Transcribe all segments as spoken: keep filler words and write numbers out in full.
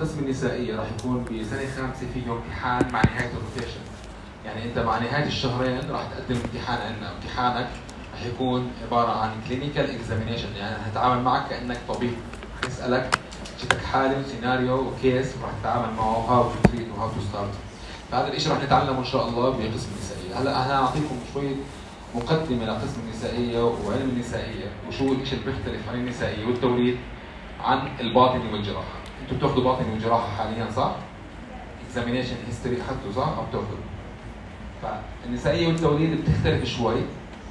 قسم النسائيه راح يكون بسنه خامسه فيه امتحان مع نهايه الروتيشن. يعني انت مع نهايه الشهرين راح تقدم امتحان عندنا، امتحانك راح يكون عباره عن كلينيكال اكزامينيشن، يعني هتعامل معك كانك طبيب، نسالك جبتك حاله وسيناريو وكيس وراح تتعامل معه هاو تو تريت وهاو تو ستارت. فهذا الشيء راح نتعلمه ان شاء الله بقسم النسائيه. هلا انا اعطيكم شويه مقدمه لقسم النسائيه وعلم النسائيه وشو الشيء اللي بيختلف عن النسائيه والتوليد عن الباطني والجراحه. انتم بتاخذوا باطني وجراحه حاليا صح؟ اكزامينيشن هيستوري اخذتوا صح او بتاخذوا؟ فالنسائيه والتوليد بتختلف شوي.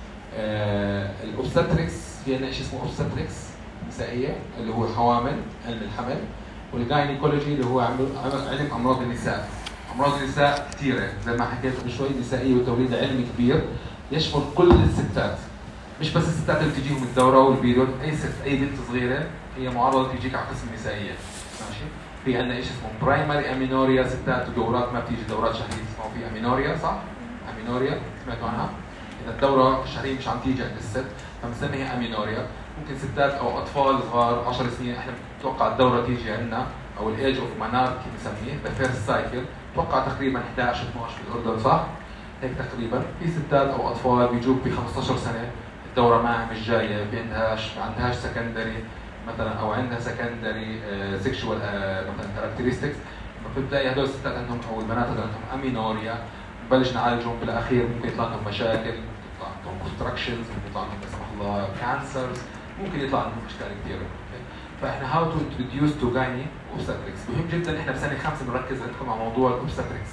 آه الاوبستريكس في عندنا شيء اسمه اوبستريكس نسائيه اللي هو حوامل، علم الحمل، والجاينيكولوجي اللي هو علم امراض النساء. امراض النساء كثيره زي ما حكيت قبل شوي. النسائيه والتوليد علم كبير يشمل كل الستات، مش بس الستات اللي بتجيهم الدوره والبيريود، اي ست اي بنت صغيره هي معرضه تجيك على قسم النسائيه. ماشي؟ في عندنا شيء اسمه برايمري امينوريا، ستات ودورات ما بتيجي دورات شهريه اسمها في امينوريا صح؟ امينوريا سمعتوا عنها؟ اذا الدوره الشهريه مش عم تيجي عند الست فبنسميها امينوريا. ممكن ستات او اطفال صغار عشر سنين احنا بنتوقع الدوره تيجي عندنا، او الايج اوف ماناركي بنسميه ذا فيرست سايكل، بتوقع تقريبا احد عشر اثناشر في الاردن صح؟ هيك تقريبا. في ستات او اطفال بيجوك ب خمسة عشر سنه الدوره معها مش جايه، في عندهاش ما عندهاش سكندري مثلا، او عندها سكندري سيكشوال مثلا كاركترستكس، فبتلاقي هدول الستات عندهم او البنات هدول عندهم امينوريا، بنبلش نعالجهم بالاخير ممكن يطلع لهم مشاكل، يطلع عندهم كونستراكشنز، ممكن يطلع لهم لا سمح الله كانسرز، ممكن يطلع عندهم اشكال كثيره. فاحنا هاو تو انتروديوس تو جايني اوبستريكس مهم جدا. احنا بسنه خمسه بنركز عندكم على موضوع الاوبستريكس.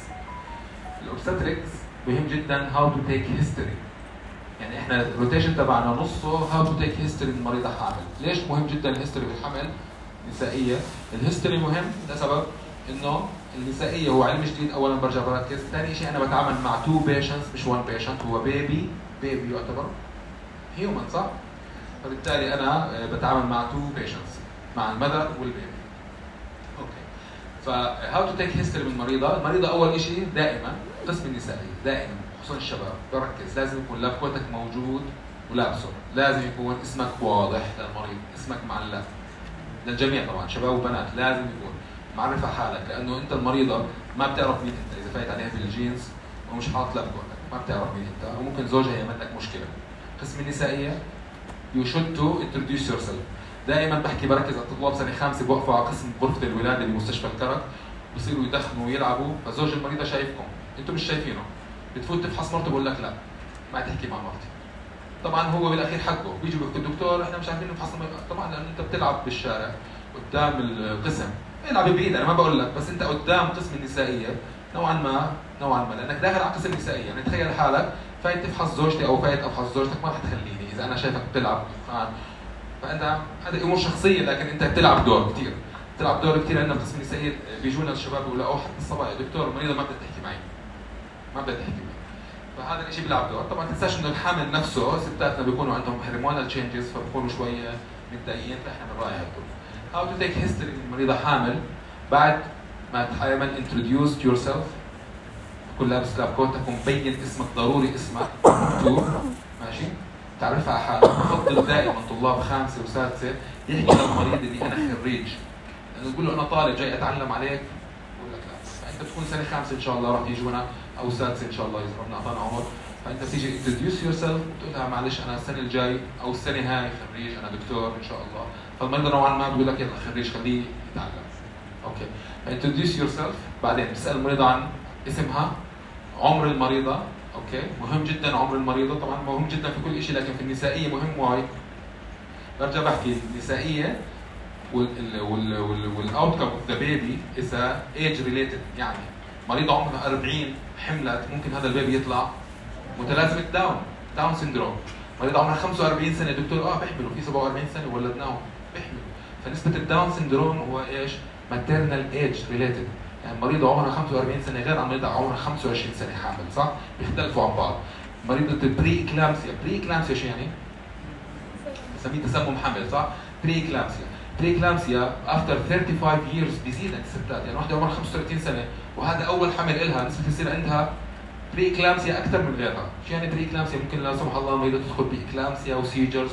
الاوبستريكس مهم جدا هاو تو تيك هيستوري. يعني احنا الروتيشن تبعنا نصه هاو تو تيك هيستوري من مريضه حامل. ليش مهم جدا الهيستوري بالحمل النسائيه؟ الهيستوري مهم لسبب انه النسائيه هو علم جديد. اولا برجع بركز، ثاني شيء انا بتعامل مع تو بيشنتس مش وان بيشنت، هو بيبي بيبي يعتبر هيومن صح؟ فبالتالي انا بتعامل مع تو بيشنتس، مع المذر والبيبي. اوكي. فهاو تو تيك هيستوري من المريضه، المريضه اول شيء دائما قسم النسائيه دائما خصوصا الشباب بركز لازم يكون لاب كوتك موجود ولابسه، لازم يكون اسمك واضح للمريض، اسمك معلق للجميع طبعا شباب وبنات، لازم يكون معرفة حالك، لانه انت المريضه ما بتعرف مين انت اذا فايت عليها بالجينز ومش حاط لاب كوتك، ما بتعرف مين انت، وممكن زوجها يعمل لك مشكله. قسم النسائيه you should to introduce yourself. دائما بحكي بركز على الطلاب سنه خامسه بوقفوا على قسم غرفه الولاده بمستشفى الكرك، بصيروا يدخنوا ويلعبوا، فزوج المريضه شايفكم انتم مش شايفينه، بتفوت تفحص مرته بقول لك لا ما تحكي مع مرتي. طبعا هو بالاخير حقه، بيجوا بيقولوا دكتور احنا مش عارفين نفحص، طبعا لانه انت بتلعب بالشارع قدام القسم، العب بعيد انا ما بقول لك، بس انت قدام قسم النسائيه نوعا ما نوعا ما لانك داخل على قسم النسائيه. يعني تخيل حالك فايت تفحص زوجتي او فايت افحص زوجتك، ما رح تخليني اذا انا شايفك بتلعب دخان. فانت هذه امور شخصيه لكن انت بتلعب دور كثير، بتلعب دور كثير. عندنا بقسم النسائيه بيجونا الشباب بيقولوا اوه حتى الصباح يا دكتور المريضه ما بدها تحكي معي، ما بدها تحكي معي. فهذا الشيء بيلعب دور. طبعا ما تنساش انه الحامل نفسه ستاتنا بيكونوا عندهم هرمونال تشينجز فبكونوا شويه متضايقين، فاحنا بنراعي هالدور. هاو تو تيك هيستوري من مريضه حامل بعد ما تعمل انتروديوس يور سيلف، تكون لابس لاب كوتك ومبين اسمك، ضروري اسمك مكتوب ماشي، تعرفها على حالك. بفضل دائما طلاب خامسه وسادسه يحكي للمريض اني انا خريج، لانه تقول له انا طالب جاي اتعلم عليك بقول لك لا. فانت بتكون سنه خامسه ان شاء الله راح يجونا او سادسه ان شاء الله اذا ربنا اعطانا عمر، فانت بتيجي انتروديوس يور سيلف بتقول لها معلش انا السنه الجاي او السنه هاي خريج، انا دكتور ان شاء الله. فالمريض نوعا ما بيقول لك يلا خريج خليه يتعلم. اوكي. فانتروديوس يور سيلف، بعدين بتسال المريضه عن اسمها، عمر المريضه، اوكي مهم جدا عمر المريضه، طبعا مهم جدا في كل شيء لكن في النسائيه مهم وايد. برجع بحكي النسائيه والاوتكم اوف ذا بيبي اذا ايج ريليتد، يعني مريضه عمرها أربعين حملت ممكن هذا البيبي يطلع متلازمه داون داون سيندروم. مريضه عمرها خمسة وأربعين سنه دكتور اه بيحملوا، في سبعة وأربعين سنه ولدناهم بيحملوا. فنسبه الداون سيندروم هو ايش؟ ماتيرنال ايج ريليتد، يعني مريضه عمرها خمسة وأربعين سنه غير عن مريضه عمرها خمسة وعشرين سنه حامل صح؟ بيختلفوا عن بعض. مريضه البري اكلامسيا، بري اكلامسيا شو يعني؟ بسميه تسمم حمل صح؟ بري اكلامسيا، بري اكلامسيا افتر خمسة وثلاثين years بيزيد عند الستات، يعني واحده عمرها خمسة وثلاثين سنه وهذا اول حمل لها نسبه يصير عندها بري اكلامسيا اكثر من غيرها. شو يعني بري اكلامسيا؟ ممكن لا سمح الله مريضه تدخل باكلامسيا وسيجرز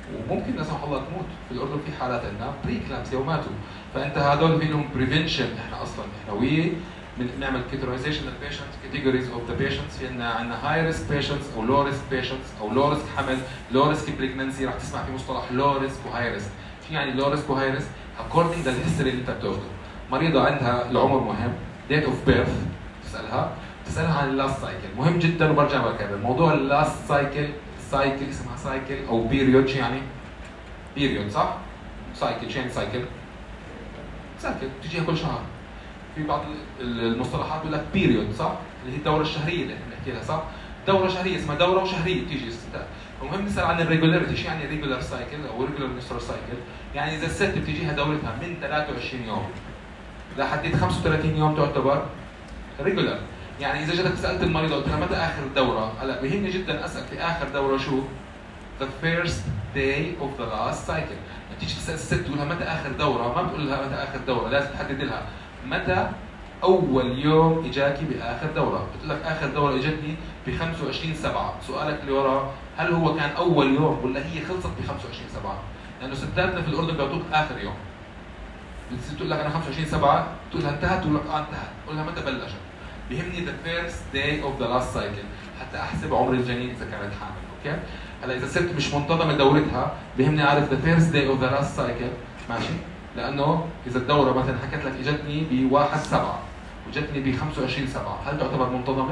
وممكن لا سمح الله تموت. في الاردن في حالات عندنا بري كلامسيا وماتوا. فانت هدول في لهم بريفنشن. احنا اصلا احنا وي بنعمل كاتيجورايزيشن للبيشنت، كاتيجوريز اوف ذا بيشنتس. في عندنا عندنا هاي ريسك بيشنتس او لو ريسك بيشنتس او لو ريسك حمل، لو ريسك بريجننسي. رح تسمع في مصطلح لو ريسك وهاي ريسك. شو يعني لو ريسك وهاي ريسك؟ اكوردنج للهيستوري اللي انت بتاخده. مريضه عندها العمر مهم، ديت اوف بيرث تسالها، تسالها عن اللاست سايكل، مهم جدا. وبرجع بكرر موضوع اللاست سايكل. سايكل اسمها سايكل او بيريود. شو يعني؟ بيريود صح؟ سايكل شو يعني سايكل؟ سايكل بتجيها كل شهر. في بعض المصطلحات بيقول لك بيريود صح؟ اللي هي الدوره الشهريه اللي احنا بنحكي لها صح؟ دوره شهريه اسمها دوره وشهريه بتيجي استثناء. المهم نسال عن الريجولاريتي. شو يعني ريجولار سايكل او ريجولار منسترال سايكل؟ يعني اذا الست بتجيها دورتها من ثلاثة وعشرين يوم لحد خمسة وثلاثين يوم تعتبر ريجولار. يعني اذا جيتك سالت المريضه قلت لها متى اخر دوره؟ هلا بيهمني جدا اسال في اخر دوره شو؟ the first day of the last cycle. تيجي تسال الست تقول لها متى اخر دوره؟ ما بتقول لها متى اخر دوره، لازم تحدد لها متى اول يوم اجاكي باخر دوره. بتقول لك اخر دوره اجتني ب خمسة وعشرين سبعة، سؤالك اللي وراه هل هو كان اول يوم ولا هي خلصت ب خمسة وعشرين سبعة؟ لانه ستاتنا في الاردن بيعطوك اخر يوم. بتقول لك انا خمسة وعشرين سبعة، تقول لها انتهت، تقول لك اه انتهت، قول لها متى بلشت؟ بيهمني the first day of the last cycle حتى احسب عمر الجنين اذا كانت حامل. اوكي؟ هلا اذا الست مش منتظمه دورتها بيهمني اعرف the first day of the last cycle. ماشي؟ لانه اذا الدوره مثلا حكت لك اجتني ب واحد سبعة وجتني ب خمسة وعشرين سبعة، هل تعتبر منتظمه؟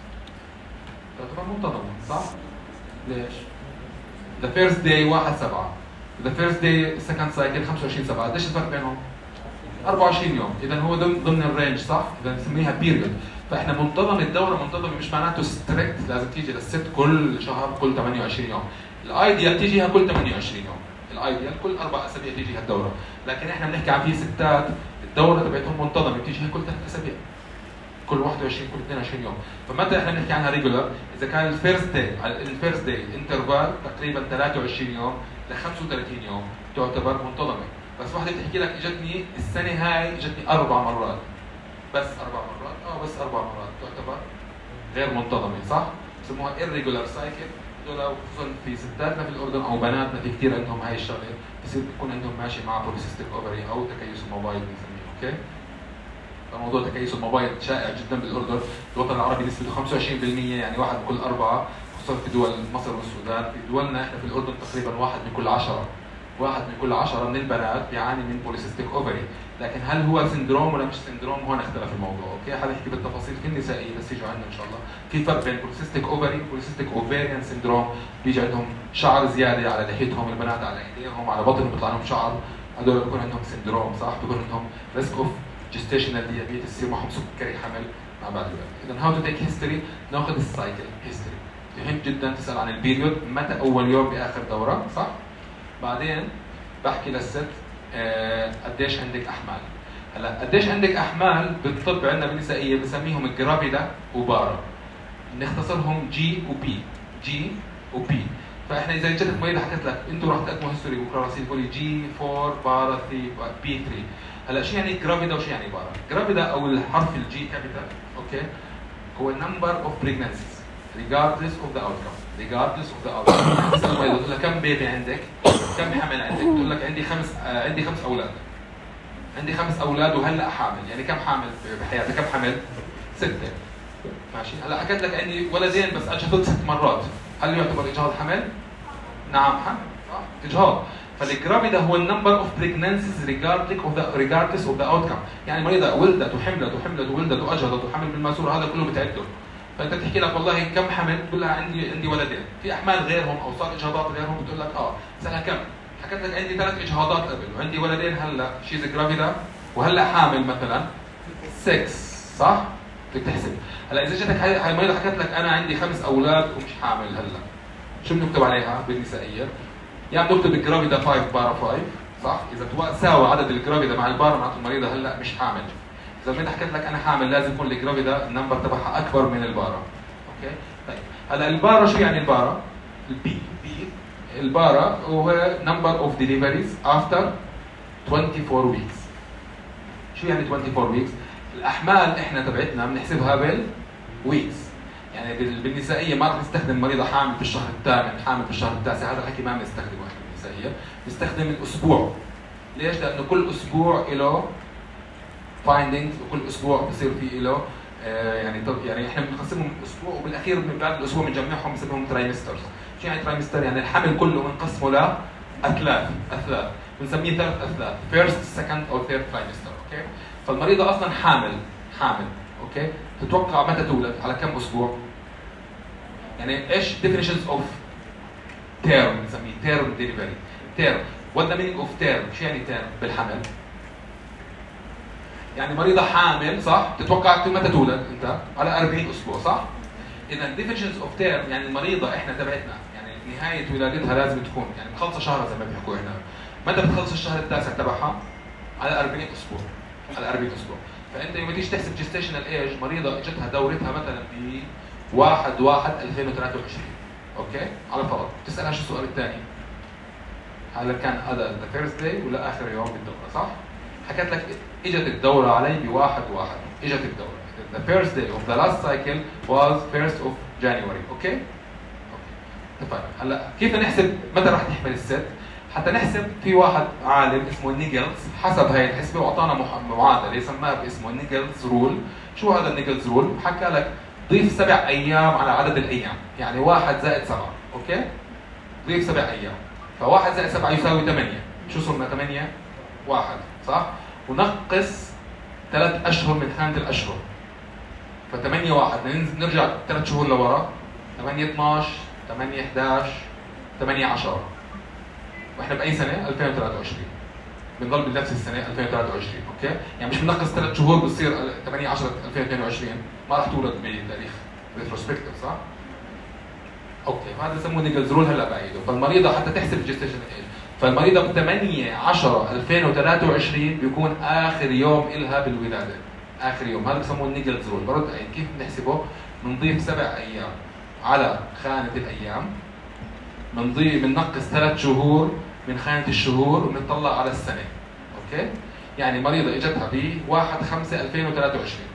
تعتبر منتظمه صح؟ ليش؟ the first day واحد سبعة، the first day second cycle خمسة وعشرين سبعة، قديش الفرق بينهم؟ أربعة وعشرين يوم. اذا هو ضمن ضمن الرينج صح؟ اذا بنسميها بيريود. فاحنا منتظم الدوره منتظمه مش معناته ستريكت لازم تيجي للست كل شهر كل ثمانية وعشرين يوم. الايديال تيجيها كل ثمانية وعشرين يوم. الايديال كل اربع اسابيع تيجيها الدوره، لكن احنا بنحكي عن في ستات الدوره تبعتهم منتظمه بتيجيها كل ثلاث اسابيع. كل واحد وعشرين كل اثنين وعشرين يوم. فمتى احنا بنحكي عنها ريجولار؟ اذا كان الفيرست داي الفيرست داي انترفال تقريبا ثلاثة وعشرين يوم ل خمسة وثلاثين يوم تعتبر منتظمه. بس وحده بتحكي لك اجتني السنه هاي اجتني اربع مرات. بس اربع مرات؟ اه بس اربع مرات تعتبر غير منتظمه صح؟ بسموها irregular cycle. دول خصوصا في ستاتنا في الاردن او بناتنا في كثير عندهم هاي الشغله، بصير بيكون عندهم ماشي مع بوليسيستيك اوفري او تكيس الموبايل بنسميه. اوكي؟ فموضوع تكيس الموبايل شائع جدا بالاردن. الوطن العربي نسبته خمسة وعشرين بالمئة، يعني واحد بكل اربعه، خصوصا في دول مصر والسودان. في دولنا احنا في الاردن تقريبا واحد من كل عشره. واحد من كل عشرة من البنات بيعاني من بوليسيستيك اوفري. لكن هل هو سندروم ولا مش سندروم؟ هون اختلف الموضوع. اوكي؟ حنحكي بالتفاصيل في النسائيه بس يجوا عندنا ان شاء الله. في فرق بين بوليسيستيك اوفري وبوليسيستيك اوفيريان سندروم. بيجي عندهم شعر زياده على لحيتهم، البنات على ايديهم، على بطنهم بيطلع لهم شعر. هذول بيكون عندهم سندروم صح؟ بيكون عندهم ريسك اوف جستيشنال ديابيتس، يصير معهم سكري حمل مع بعد الوقت. اذا هاو تو تيك هيستوري، ناخذ السايكل هيستوري. مهم جدا تسال عن البيريود، متى اول يوم باخر دوره صح؟ بعدين بحكي للست آه قديش عندك احمال. هلا قديش عندك احمال بالطب عندنا بالنسائيه بنسميهم جرافيدا وبارا. بنختصرهم جي وبي، جي وبي. فاحنا اذا جتك مريضه حكت لك انتم رح تقدموا هيستوري بكره رح تقولي جي أربعة بارا ثلاثة بي ثلاثة. هلا شو يعني جرافيدا وشو يعني بارا؟ جرافيدا او الحرف الجي كابيتال اوكي هو number of pregnancies regardless of the outcome. regardless of the outcome. تسال المريضه تقول لها كم بيبي عندك؟ كم حمل عندك؟ تقول لك عندي خمس آه عندي خمس اولاد. عندي خمس اولاد وهلا حامل، يعني كم حامل بحياتك؟ كم حمل؟ سته. ماشي؟ هلا حكيت لك عندي ولدين بس اجهضت ست مرات، هل يعتبر اجهاض حمل؟ نعم حمل صح؟ اجهاض. فالجرافيدا هو النمبر اوف بريجنانسيز regardless of the regardless of the outcome. يعني المريضه ولدت وحملت وحملت وولدت واجهضت وحمل بالماسوره، هذا كله بتعده. فانت بتحكي لك والله كم حمل؟ بتقول لها عندي عندي ولدين، في احمال غيرهم او صار اجهاضات غيرهم، بتقول لك اه، بتسالها كم؟ حكت لك عندي ثلاث اجهاضات قبل وعندي ولدين هلا، شيز جرافيدا وهلا حامل مثلا ستة صح؟ بدك تحسب. هلا اذا جتك هاي المريضه حكت لك انا عندي خمس اولاد ومش حامل هلا، شو بنكتب عليها بالنسائيه؟ يعني بنكتب الجرافيدا خمسة بارا خمسة صح؟ اذا ساوى عدد الجرافيدا مع البارا معناته المريضه هلا مش حامل. اذا المريضه حكت لك انا حامل لازم يكون الجرافيدا النمبر تبعها اكبر من البارا. اوكي؟ طيب هلا البارا شو يعني البارا؟ البي بي البارا هو number of deliveries after twenty-four weeks. شو يعني twenty-four weeks؟ الأحمال إحنا تبعتنا بنحسبها بالويكس. يعني بالنسائية ما رح نستخدم مريضة حامل بالشهر الثامن، حامل بالشهر التاسع، هذا الحكي ما بنستخدمه إحنا النسائيه بيستخدم الاسبوع. ليش؟ لانه كل اسبوع له فايندينجز وكل اسبوع بصير في له آه يعني يعني احنا بنقسمهم اسبوع وبالاخير من بعد الاسبوع بنجمعهم بنسميهم ترايمسترز. شو يعني ترايمستر؟ يعني الحمل كله بنقسمه لاثلاث اثلاث بنسميه ثلاث اثلاث فيرست سكند او ثيرد ترايمستر. اوكي؟ فالمريضه اصلا حامل حامل اوكي؟ تتوقع متى تولد؟ على كم اسبوع؟ يعني ايش definitions of term بنسميه term delivery term. what the meaning of term؟ شو يعني term بالحمل؟ يعني مريضة حامل صح؟ تتوقع متى تولد انت؟ على أربعين اسبوع صح؟ اذا definitions of term يعني المريضة احنا تبعتنا يعني نهاية ولادتها لازم تكون يعني مخلصة شهرها زي ما بيحكوا هنا. متى بتخلص الشهر التاسع تبعها؟ على أربعين اسبوع. على أربعين اسبوع. فانت يوم تيجي تحسب gestational age مريضة اجتها دورتها مثلا ب واحد واحد ألفين وثلاثة وعشرين. اوكي؟ على فرض. تسألها شو السؤال الثاني؟ هذا كان هذا ذا فيرست داي ولا اخر يوم بالدورة صح؟ حكيت لك اجت الدورة علي بواحد واحد. اجت الدورة. The first day of the last cycle was first of January. اوكي؟ اوكي. اتفقنا. هلا كيف نحسب متى راح تحمل الست؟ حتى نحسب في واحد عالم اسمه نيجلز حسب هاي الحسبة واعطانا معادلة سماها باسمه نيجلز رول. شو هذا النيجلز رول؟ حكى لك ضيف سبع ايام على عدد الايام، يعني واحد زائد سبعة، اوكي؟ ضيف سبع ايام، فواحد زائد سبعة يساوي ثمانية، شو صرنا ثمانية؟ واحد، صح؟ ونقص ثلاث اشهر من خانة الاشهر. فثمانية واحد، نرجع ثلاث شهور لورا، ثمانية اثنعش، ثمانية احدعش، ثمانية عشرة. واحنا بأي سنة؟ ألفين وثلاثة وعشرين. بنضل بنفس السنة ألفين وثلاثة وعشرين، اوكي؟ يعني مش بنقص ثلاث شهور بتصير ثمانية عشرة ألفين واثنين وعشرين، ما راح تولد بتاريخ ريتروسبكتيف صح؟ اوكي، هذا بسموه نيجلز رول هلا بعيده، فالمريضة حتى تحسب الجستيشن ايج، فالمريضة ب ثمانية عشرة ألفين وثلاثة وعشرين بيكون آخر يوم إلها بالولادة، آخر يوم، هذا بسموه النيجلز رول، برد عيد، كيف بنحسبه؟ بنضيف سبع أيام على خانة الأيام، بنضيف بننقص ثلاث شهور من خانة الشهور وبنطلع على السنة، اوكي؟ يعني مريضة اجتها ب واحد خمسة ألفين وثلاثة وعشرين.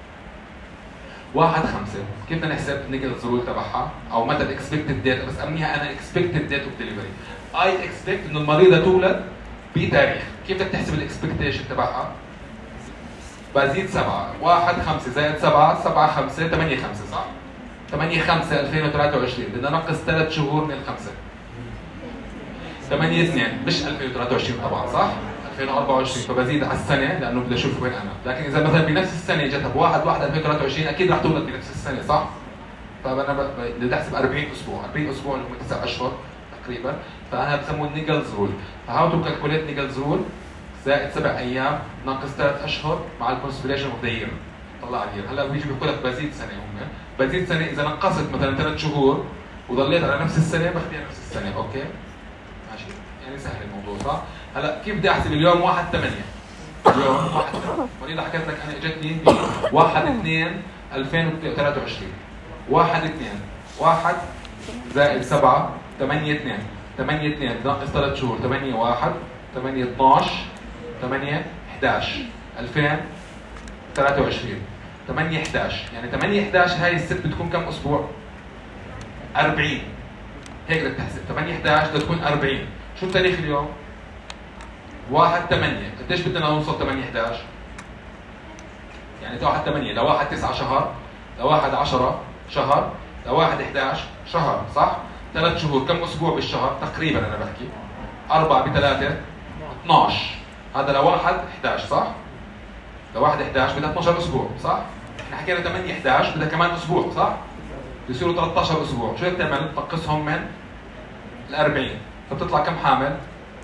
واحد خمسة، كيف بدنا نحسب النيجلز رول تبعها؟ أو متى الاكسبكتد ديت، بس أسميها أنا اكسبكتد ديت اوف ديليفري. اي اكسبكت إنه المريضة تولد بتاريخ، كيف بدك تحسب الاكسبكتيشن تبعها؟ بزيد سبعة، واحد خمسة زائد سبعة، سبعة خمسة، ثمانية خمسة صح؟ ثمانية خمسة ألفين وثلاثة وعشرين، بدنا نقص ثلاث شهور من الخمسة. ثمانية اثنين، مش ألفين وثلاثة وعشرين طبعا صح؟ ألفين وأربعة وعشرين، فبزيد على السنة لأنه بدي أشوف وين أنا، لكن إذا مثلا بنفس السنة جتها بواحد واحد ألفين وثلاثة وعشرين أكيد رح تولد بنفس السنة صح؟ فأنا بدي أحسب أربعين أسبوع، أربعين أسبوع اللي هم تسع أشهر تقريبا، فأنا بسموه النيجلز رول، فهاو تو كالكوليت نيجلز رول زائد سبع أيام ناقص ثلاث أشهر مع الكونسبيريشن أوف ذا يير، طلع الير، هلا بيجي بيقول لك بزيد سنة هم، بزيد سنة إذا نقصت مثلا ثلاث شهور وضليت على نفس السنة بخليها نفس السنة، أوكي؟ ماشي؟ يعني سهل الموضوع صح؟ هلا كيف بدي احسب اليوم واحد ثمانية؟ اليوم واحد ثمانية، مريضة حكيت لك انا اجتني واحد اثنين ألفين وثلاثة وعشرين، واحد اثنين، واحد زائد سبعة، ثمانية اثنين، ثمانية اثنين ناقص ثلاث شهور، ثمانية واحد، ثمانية اثنعش، ثمانية احدعش، ألفين وثلاثة وعشرين، ثمانية احدعش، يعني ثمانية احدعش هاي الست بتكون كم اسبوع؟ أربعين. هيك بدك تحسب، ثمانية احدعش بدها تكون أربعين. شو التاريخ اليوم؟ واحد ثمانية، قديش بدنا نوصل ثمانية احدعش؟ يعني واحد ثمانية لواحد تسعة شهر، لواحد عشرة شهر، لواحد احدعش شهر، صح؟ ثلاث شهور، كم اسبوع بالشهر؟ تقريبا انا بحكي أربعة بثلاثة اثنعش، هذا لواحد احدعش صح؟ لواحد احدعش بدها اثنعش اسبوع، صح؟ احنا حكينا ثمانية احدعش بدها كمان اسبوع، صح؟ بيصيروا ثلاثة عشر اسبوع، شو بتعمل؟ تنقصهم من ال أربعين، فبتطلع كم حامل؟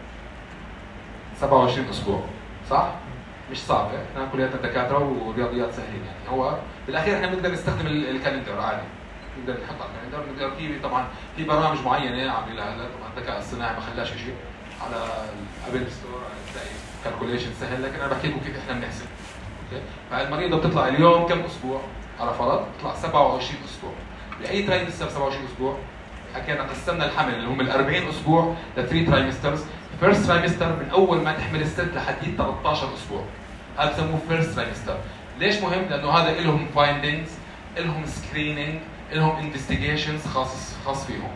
سبعة وعشرين اسبوع، صح؟ مش صعبة، احنا كلياتنا دكاترة ورياضيات سهلين يعني، هو بالاخير احنا بنقدر نستخدم الكالندر عادي، نقدر نحط على الكالندر، نقدر في طبعا في برامج معينة عاملينها هلا، طبعا الذكاء الصناعي ما خلاش شيء على الابل ستور تلاقي كالكوليشن سهل، لكن انا بحكي لكم كيف احنا بنحسب. اوكي؟ فالمريضة بتطلع اليوم كم اسبوع؟ على فرض بتطلع سبعة وعشرين اسبوع. لأي ترايمستر سبعة وعشرين اسبوع؟ حكينا قسمنا الحمل اللي هم ال أربعين اسبوع ل ثلاثة ترايمسترز، فيرست ترايمستر من اول ما تحمل الست لحديد ثلاثة عشر اسبوع. هذا بسموه فيرست ترايمستر. ليش مهم؟ لانه هذا لهم فايندينجز، لهم سكرينينج، لهم انفستيجيشنز خاص خاص فيهم.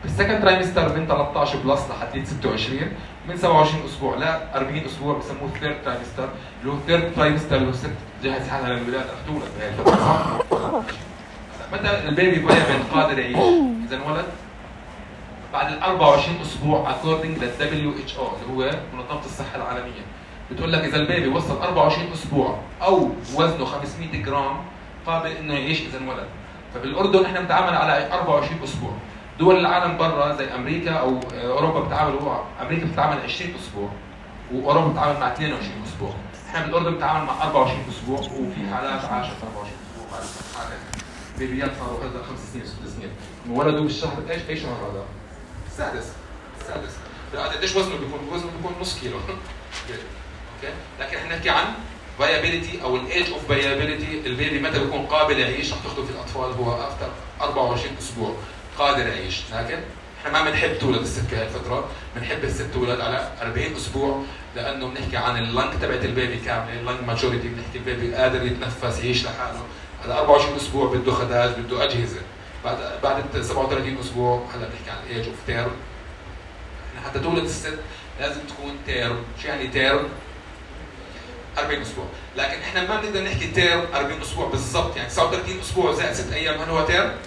بالسكند ترايمستر من ثلاثة عشر بلس لحد ستة وعشرين، من سبعة وعشرين اسبوع ل أربعين اسبوع بسموه ثيرد ترايمستر، اللي هو ثيرد ترايمستر اللي هو الست جهز حالها للولاده رح تولد بهي الفتره. متى البيبي فايبل قادر يعيش اذا انولد؟ بعد ال أربعة وعشرين اسبوع according لل دبليو اتش او اللي هو منظمه الصحه العالميه، بتقول لك اذا البيبي وصل أربعة وعشرين اسبوع او وزنه خمسمية جرام قابل انه يعيش اذا انولد. فبالاردن احنا بنتعامل على أربعة وعشرين اسبوع. دول العالم برا زي امريكا او اوروبا بتتعامل، امريكا بتتعامل عشرين اسبوع واوروبا بتتعامل مع اثنين وعشرين اسبوع. احنا بالاردن بنتعامل مع أربعة وعشرين اسبوع، وفي حالات عاشت أربعة وعشرين اسبوع، حالات بيبيات صاروا هذا خمس سنين ست سنين انولدوا بالشهر ايش اي شهر هذا؟ السادس السادس. قديش وزنه بيكون؟ وزنه بيكون نص كيلو. اوكي، لكن احنا نحكي عن فايابيليتي او الايج اوف فايابيليتي، البيبي متى بيكون قابل يعيش؟ رح تاخذه في الاطفال هو افتر أربعة وعشرين اسبوع قادر يعيش. لكن احنا ما بنحب تولد الست بهي الفتره، بنحب الست تولد على أربعين اسبوع، لانه بنحكي عن اللنج تبعت البيبي كامله، اللنج ماجوريتي، بنحكي البيبي قادر يتنفس يعيش لحاله. على أربعة وعشرين اسبوع بده خداج، بده اجهزه. بعد بعد سبعة وثلاثين اسبوع هلا بنحكي عن الايج اوف تيرم. احنا حتى تولد الست لازم تكون تيرم. شو يعني تيرم؟ أربعين اسبوع. لكن احنا ما بنقدر نحكي تيرم أربعين اسبوع بالضبط، يعني تسعة وثلاثين اسبوع زائد ست ايام هل هو تيرم؟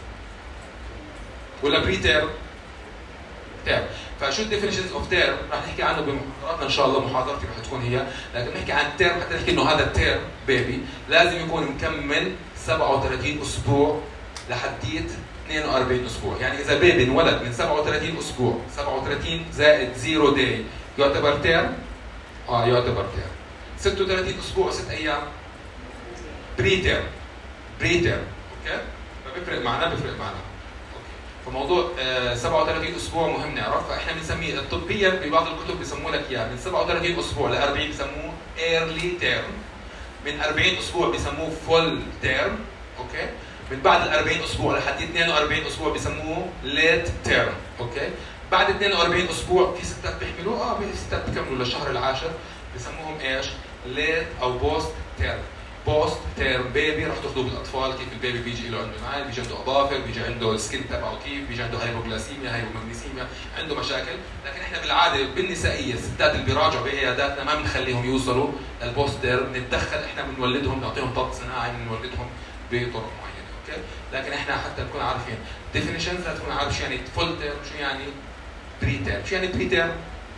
ولا بري تيرم؟ تيرم. فشو الديفينيشنز اوف تيرم؟ رح نحكي عنه بمحاضراتنا ان شاء الله، محاضرتي رح تكون هي، لكن نحكي عن تيرم حتى نحكي انه هذا التيرم بيبي لازم يكون مكمل سبعة وثلاثين اسبوع لحديت اثنين وأربعين اسبوع. يعني اذا بيبي انولد من سبعة وثلاثين اسبوع، سبعة وثلاثين زائد صفر داي يعتبر تيرم؟ اه يعتبر تيرم. ستة وثلاثين اسبوع ست ايام بري تيرم. بري تيرم، اوكي؟ فبيفرق معنا بيفرق معنا. فموضوع آه سبعة وثلاثين اسبوع مهم نعرف، فاحنا بنسميه طبيا ببعض الكتب بيسموا لك اياه من سبعة وثلاثين اسبوع ل أربعين بسموه ايرلي تيرم، من أربعين اسبوع بسموه فول تيرم، اوكي؟ من بعد ال أربعين اسبوع لحد اثنين وأربعين اسبوع بسموه ليت تيرم، اوكي؟ بعد اثنين وأربعين اسبوع في ستات بيحملوا اه في ستات بيكملوا للشهر العاشر بسموهم ايش؟ ليت او بوست تيرم. بوست تيرم بيبي رح تاخذوه بالاطفال، كيف البيبي بيجي له عنده معاد، بيجي عنده اظافر، بيجي عنده السكين تبعه كيف، بيجي عنده هايبوغلاسيميا، هايبومغنيسيميا، عنده مشاكل. لكن احنا بالعاده بالنسائيه الستات اللي بيراجعوا بعياداتنا ما بنخليهم يوصلوا للبوست تيرم، بنتدخل احنا بنولدهم، نعطيهم ضغط صناعي، بنولدهم بطرق معينه، اوكي؟ لكن احنا حتى نكون عارفين ديفينيشنز، لازم تكون عارف شو يعني فول تيرم، شو يعني بري تيرم. شو يعني بري تيرم؟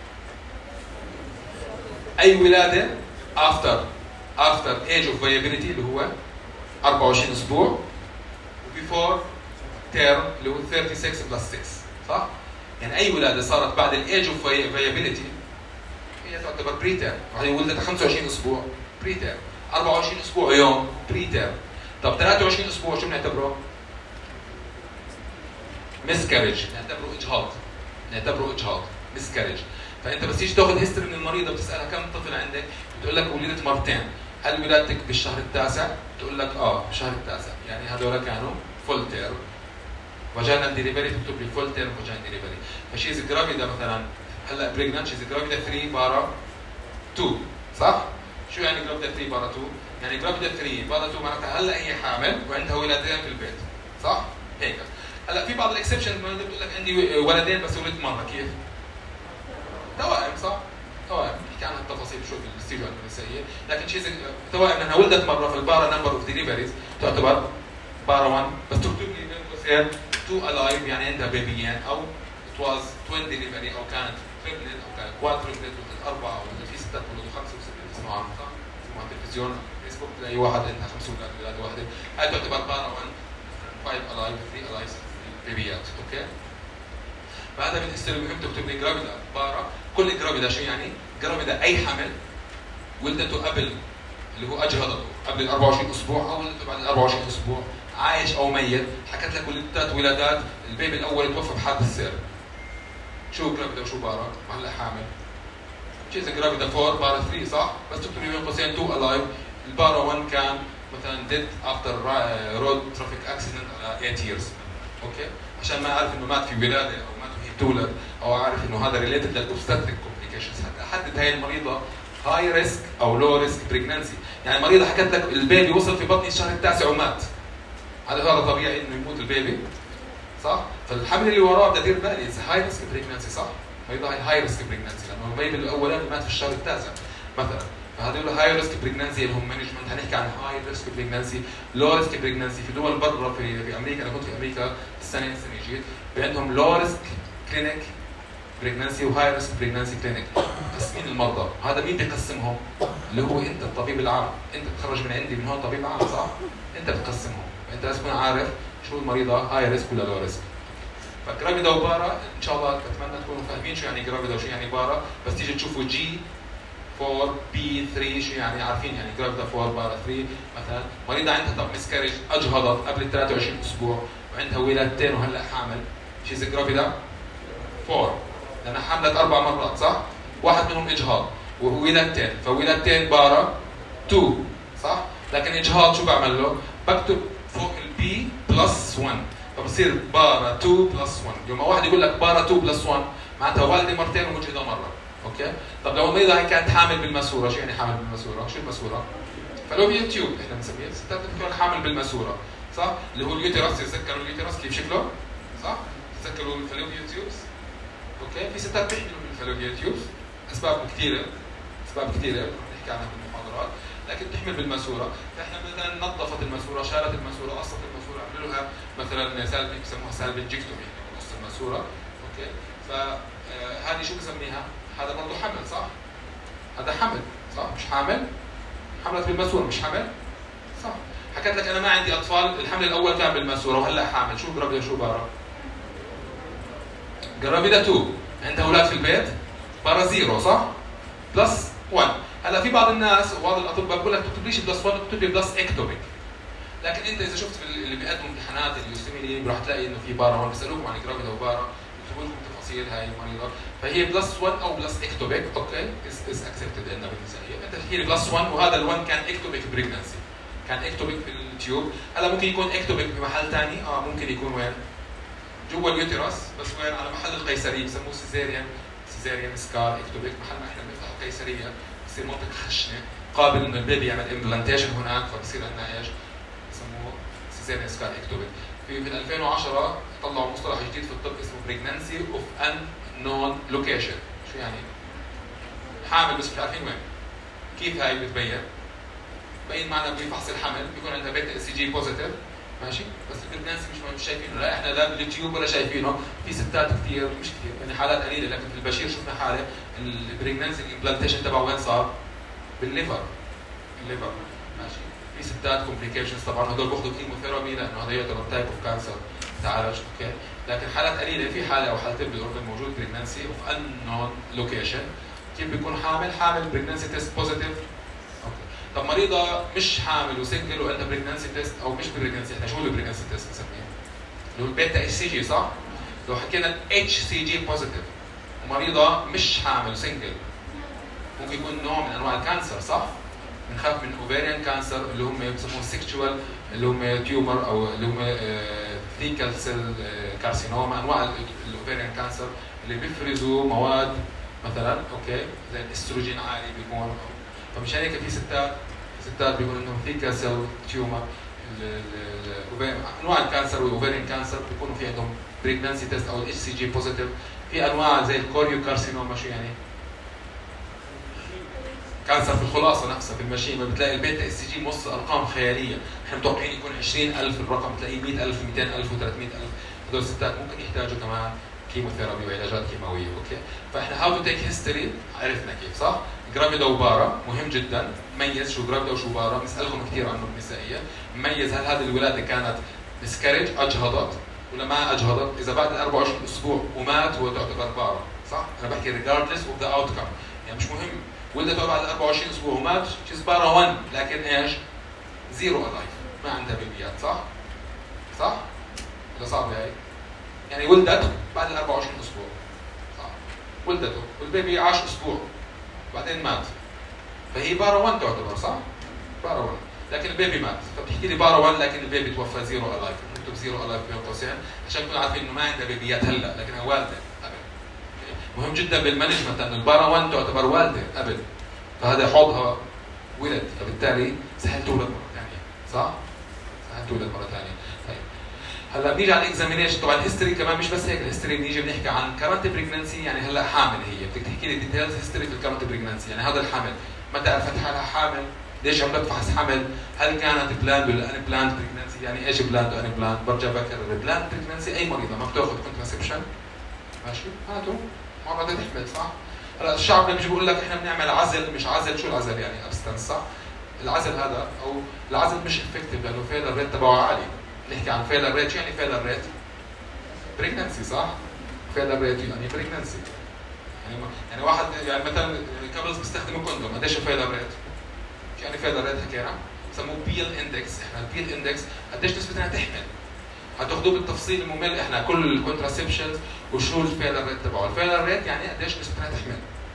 اي ولاده افتر after age of viability اللي هو أربعة وعشرين اسبوع، وبيفور term اللي هو ستة وثلاثين بلس ستة، صح؟ يعني اي ولاده صارت بعد الايج اوف viability هي تعتبر بري تيرم. وهي ولدت خمسة وعشرين اسبوع بري تيرم، أربعة وعشرين اسبوع يوم بري تيرم. طب ثلاثة وعشرين اسبوع شو بنعتبره؟ مسكاريج، نعتبره اجهاض، نعتبره اجهاض مسكاريج. فانت بس تيجي تاخذ هيستوري من المريضه بتسالها كم طفل عندك؟ بتقول لك ولدت مرتين، هل ولادتك بالشهر التاسع؟ بتقول لك اه بالشهر التاسع، يعني هذول كانوا فول تيرم. فاجينال ديليفري تكتب لي فول تيرم فاجينال ديليفري. فشيز جرافيدا مثلا هلا بريجنانت، شيز جرافيدا ثلاثة بارا اثنين، صح؟ شو يعني جرافيدا ثلاثة بارا اثنين؟ يعني جرافيدا ثلاثة بارا اثنين معناتها هلا هي حامل وعندها ولدين في البيت، صح؟ هيك. هلا في بعض الاكسبشنز بتقول لك عندي ولدين بس ولدت مره، كيف؟ توائم، صح؟ توائم، بنحكي عنها التفاصيل شوي في الاستيجوال النسائيه، لكن شيء زي توائم انها ولدت مره في البارا نمبر اوف ديليفريز تعتبر بارا واحد، بس تكتب لي بين قوسين تو الايف يعني عندها بيبيين، او ات واز توين ديليفري، او كانت تريبلت او كانت كوادربلت، ولدت اربعه او في ستات ولدوا خمسه وسته، بتسمعوا عنها صح؟ بتسمعوا على التلفزيون فيسبوك تلاقي واحد عندها خمس اولاد ولاده واحده، هاي تعتبر بارا واحد، خمسة الايف ثلاثة الايف بيبيات، اوكي؟ فهذا بالنسبه مهم تكتب لي جرافيدا بارا. كل جرافيدا شو يعني؟ جرافيدا اي حمل ولدته قبل اللي هو اجهضته قبل ال أربعة وعشرين اسبوع او ولدته بعد ال أربعة وعشرين اسبوع، عايش او ميت، حكت لك ولدت ولادات البيبي الاول توفى بحادث السير. شو جرافيدا وشو بارا؟ هلا حامل. شيء زي جرافيدا أربعة بارا ثلاثة، صح؟ بس تكتب لي بين قوسين اثنين الايف. البارا واحد كان مثلا ديد افتر رود ترافيك اكسيدنت على ثمانية years، اوكي؟ عشان ما اعرف انه مات في ولاده او مات وهي تولد، او اعرف انه هذا ريليتد للاوبستاتريك كومبليكيشنز، حتى احدد هاي المريضه هاي ريسك او لو ريسك بريجنانسي. يعني المريضه حكت لك البيبي وصل في بطني الشهر التاسع ومات، هل هذا طبيعي انه يموت البيبي؟ صح؟ فالحمل اللي وراه بدي ادير بالي اذا هاي ريسك بريجنسي صح؟ مريضه هاي هاي ريسك بريجنسي لانه البيبي الاولاني مات في الشهر التاسع مثلا. فهذول هاي ريسك بريجنسي اللي هم مانجمنت. هنحكي عن هاي ريسك بريجنسي، لو ريسك بريجنسي في دول برا في في امريكا. انا كنت في امريكا السنه السنه جيت في عندهم لو ريسك كلينيك بريجنسي وهاي ريسك بريجنسي كلينيك. مقسمين المرضى، هذا مين بيقسمهم؟ اللي هو انت الطبيب العام. انت بتخرج من عندي من هون طبيب عام صح؟ انت بتقسمهم، انت لازم تكون عارف شو المريضه هاي ريسك ولا لو ريسك. فجرافيدا وبارا ان شاء الله بتمنى تكونوا فاهمين شو يعني جرافيدا وشو يعني بارا، بس تيجي تشوفوا جي أربعة بي ثلاثة شو يعني عارفين يعني جرافيدا أربعة بارا ثلاثة. مثلا مريضه عندها طب مسكرج اجهضت قبل ثلاثة وعشرين اسبوع وعندها ولادتين وهلا حامل، شيز جرافيدا أربعة لانها حملت اربع مرات صح؟ واحد منهم اجهاض وولادتين، فولادتين بارا اثنين صح؟ لكن اجهاض شو بعمل له؟ بكتب فوق البي بلس واحد فبصير بارا اثنين بلس واحد. يوم واحد يقول لك بارا اثنين بلس واحد معناتها والده مرتين ومجهضه مره. اوكي؟ طب لو المريضه هي كانت حامل بالماسوره، شو يعني حامل بالماسوره؟ شو الماسوره؟ فالوبيا تيوب احنا بنسميها، الستات بتكون حامل بالماسوره صح؟ اللي هو اليوتيرس. تتذكروا اليوتيرس كيف شكله؟ صح؟ تتذكروا الفالوبيا تيوبس؟ اوكي؟ في ستات بيحملوا من الفالوبيا تيوبس، اسباب كثيره، اسباب كثيره بنحكي عنها بالمحاضرات، لكن بتحمل بالماسوره. فاحنا مثلا نظفت الماسوره، شالت الماسوره، قصت الماسوره، عملوا لها مثلا سالب بسموها سالفنجكتومي بنص الماسوره. اوكي؟ فهذه شو بسميها؟ هذا برضه حمل صح؟ هذا حمل صح؟ مش حامل؟ حملت بالماسوره مش حمل؟ صح. حكيت لك انا ما عندي اطفال، الحمل الاول كان بالماسوره وهلا حامل، شو جرافيدا شو بارا؟ جرافيدا اثنين، عندها اولاد في البيت بارا زيرو صح؟ بلس واحد. هلا في بعض الناس وبعض الاطباء بقول لك ما تكتبليش بلس واحد، اكتب لي بلس اكتوبيك. لكن انت اذا شفت في اللي بيقدموا امتحانات اليوسيميلي راح تلاقي انه في بارا، بيسالوكم عن جرافيدا وبارا، بيكتبوا لكم تفاصيل هاي المريضه، فهي بلس واحد او بلس اكتوبيك. اوكي؟ از از اكسبتد عندنا بالنسائيه. انت تحكي لي بلس واحد وهذا ال1 كان اكتوبيك بريجنسي، كان اكتوبيك في التيوب. هلا ممكن يكون اكتوبيك بمحل ثاني، اه ممكن يكون وين؟ جوا اليوتيرس، بس وين؟ على محل القيصريه، بسموه سيزيريان سيزيريان سكار اكتوبيك. محل ما احنا بنفتح القيصريه بصير منطقه خشنه قابل انه البيبي يعمل امبلانتيشن هناك، فبصير عندنا ايش؟ بسموه سيزيريان سكار اكتوبيك. في في ألفين وعشرة طلعوا مصطلح جديد في الطب اسمه بريجنانسي اوف ان نون لوكيشن. شو يعني؟ حامل بس مش عارفين وين. كيف هاي بتبين؟ بين معنا بفحص الحمل بيكون عندها بيتا اس جي بوزيتيف ماشي، بس البريجنانسي مش مش شايفينه، لا احنا لا باليوتيوب ولا شايفينه. في ستات كثير مش كثير يعني حالات قليله، لكن في البشير شفنا حاله البريجنانسي الامبلانتيشن تبعه وين صار؟ بالليفر. الليفر ماشي. في ستات كومبليكيشنز طبعا هدول بياخذوا كيموثيرابي لانه هذا يعتبر تايب اوف كانسر تعالج. اوكي؟ لكن حالات قليله، في حاله او حالتين بالاردن موجود بريجنانسي اوف ان نون لوكيشن. كيف بيكون حامل؟ حامل بريجنانسي تيست بوزيتيف. اوكي. طب مريضه مش حامل وسنجل وعندها بريجنانسي تيست او مش بريجنانسي، احنا شو البريجنانسي تيست بنسميه؟ اللي هو البيتا اتش سي جي صح؟ لو حكينا اتش سي جي بوزيتيف ومريضه مش حامل سنجل، ممكن يكون نوع من انواع الكانسر صح؟ بنخاف من اوفيريان كانسر اللي هم بسموه سيكشوال، اللي هم تيومر او اللي هم ثيكال سيل كارسينوما، انواع الاوفيريان كانسر اللي بيفرزوا مواد مثلا اوكي زي الاستروجين عالي بيكون. فمشان هيك في ستات ستات بيكون عندهم ثيكال سيل تيومر، انواع الكانسر والاوفيريان كانسر بيكونوا في عندهم بريجنانسي تيست او الاتش سي جي بوزيتيف. في انواع زي الكوريو كارسينوما، شو يعني؟ كانسر في الخلاصه نفسها في المشيمه، بتلاقي البيتا اس جي موصل ارقام خياليه، احنا متوقعين يكون عشرين ألف، الرقم تلاقيه مئة ألف مئتين ألف وثلاثمئة ألف. هذول الستات ممكن يحتاجوا كمان كيموثيرابي وعلاجات كيماويه. اوكي؟ فاحنا هاو تو تيك هيستوري عرفنا كيف صح؟ جرافيدا وبارا مهم جدا، ميز شو جرافيدا وشو بارا، بنسالكم كثير عنه بالنسائيه، ميز هل هذه الولاده كانت مسكرج اجهضت ولا ما اجهضت؟ اذا بعد أربعة وعشرين اسبوع ومات هو تعتبر بارا صح؟ انا بحكي ريجاردلس اوف ذا اوتكم، يعني مش مهم ولدت بعد أربعة وعشرين اسبوع ومات شيز بارا واحد، لكن ايش؟ زيرو الايف، ما عندها بيبيات صح؟ صح؟ ولا صعبه هاي؟ يعني ولدت بعد أربعة وعشرين اسبوع صح؟ ولدته والبيبي عاش اسبوع بعدين مات، فهي بارا واحد تعتبر صح؟ بارا واحد، لكن البيبي مات، فبتحكي لي بارا واحد لكن البيبي توفى زيرو الايف، نكتب زيرو الايف بين قوسين عشان نكون عارفين انه ما عندها بيبيات هلا، لكنها والده قبل. مهم جدا بالمانجمنت انه البارا واحد تعتبر والده قبل، فهذا حوضها ولد، فبالتالي سهل تولد مره ثانيه صح؟ سهل تولد مره ثانيه. طيب هلا بنيجي على الاكزامينيشن. طبعا الهيستوري كمان مش بس هيك، الهيستوري بنيجي بنحكي عن كرنت بريجننسي، يعني هلا حامل هي، بدك تحكي لي ديتيلز هيستوري في الكرنت بريجننسي، يعني هذا الحمل متى عرفت حالها حامل؟ ليش عملت فحص حمل؟ هل كانت بلاند ولا ان بلاند بريجننسي؟ يعني ايش بلاند وان بلاند؟ برجع بكرر، بلاند بريجننسي اي مريضه ما بتاخذ كونتراسبشن ماشي؟ هاتوا مرة تحمل صح؟ هلا الشعب بيجي بيقول لك احنا بنعمل عزل، مش عزل، شو العزل يعني؟ ابستنس صح؟ العزل هذا او العزل مش افكتيف لانه فيلر ريت تبعه عالي. نحكي عن فيلر ريت، شو يعني فيلر ريت؟ بريجننسي صح؟ فيلر ريت يعني بريجننسي. يعني يعني واحد يعني مثلا كابلز بيستخدموا كوندوم، قديش الفيلر ريت؟ شو يعني فيلر ريت حكينا؟ بسموه بيل اندكس، احنا البيل اندكس قديش نسبة انها تحمل؟ هتاخذوه بالتفصيل الممل، احنا كل الكونتراسبشنز وشو الفيلر ريت تبعه، الفيلر ريت يعني قديش نسبة انها تحمل.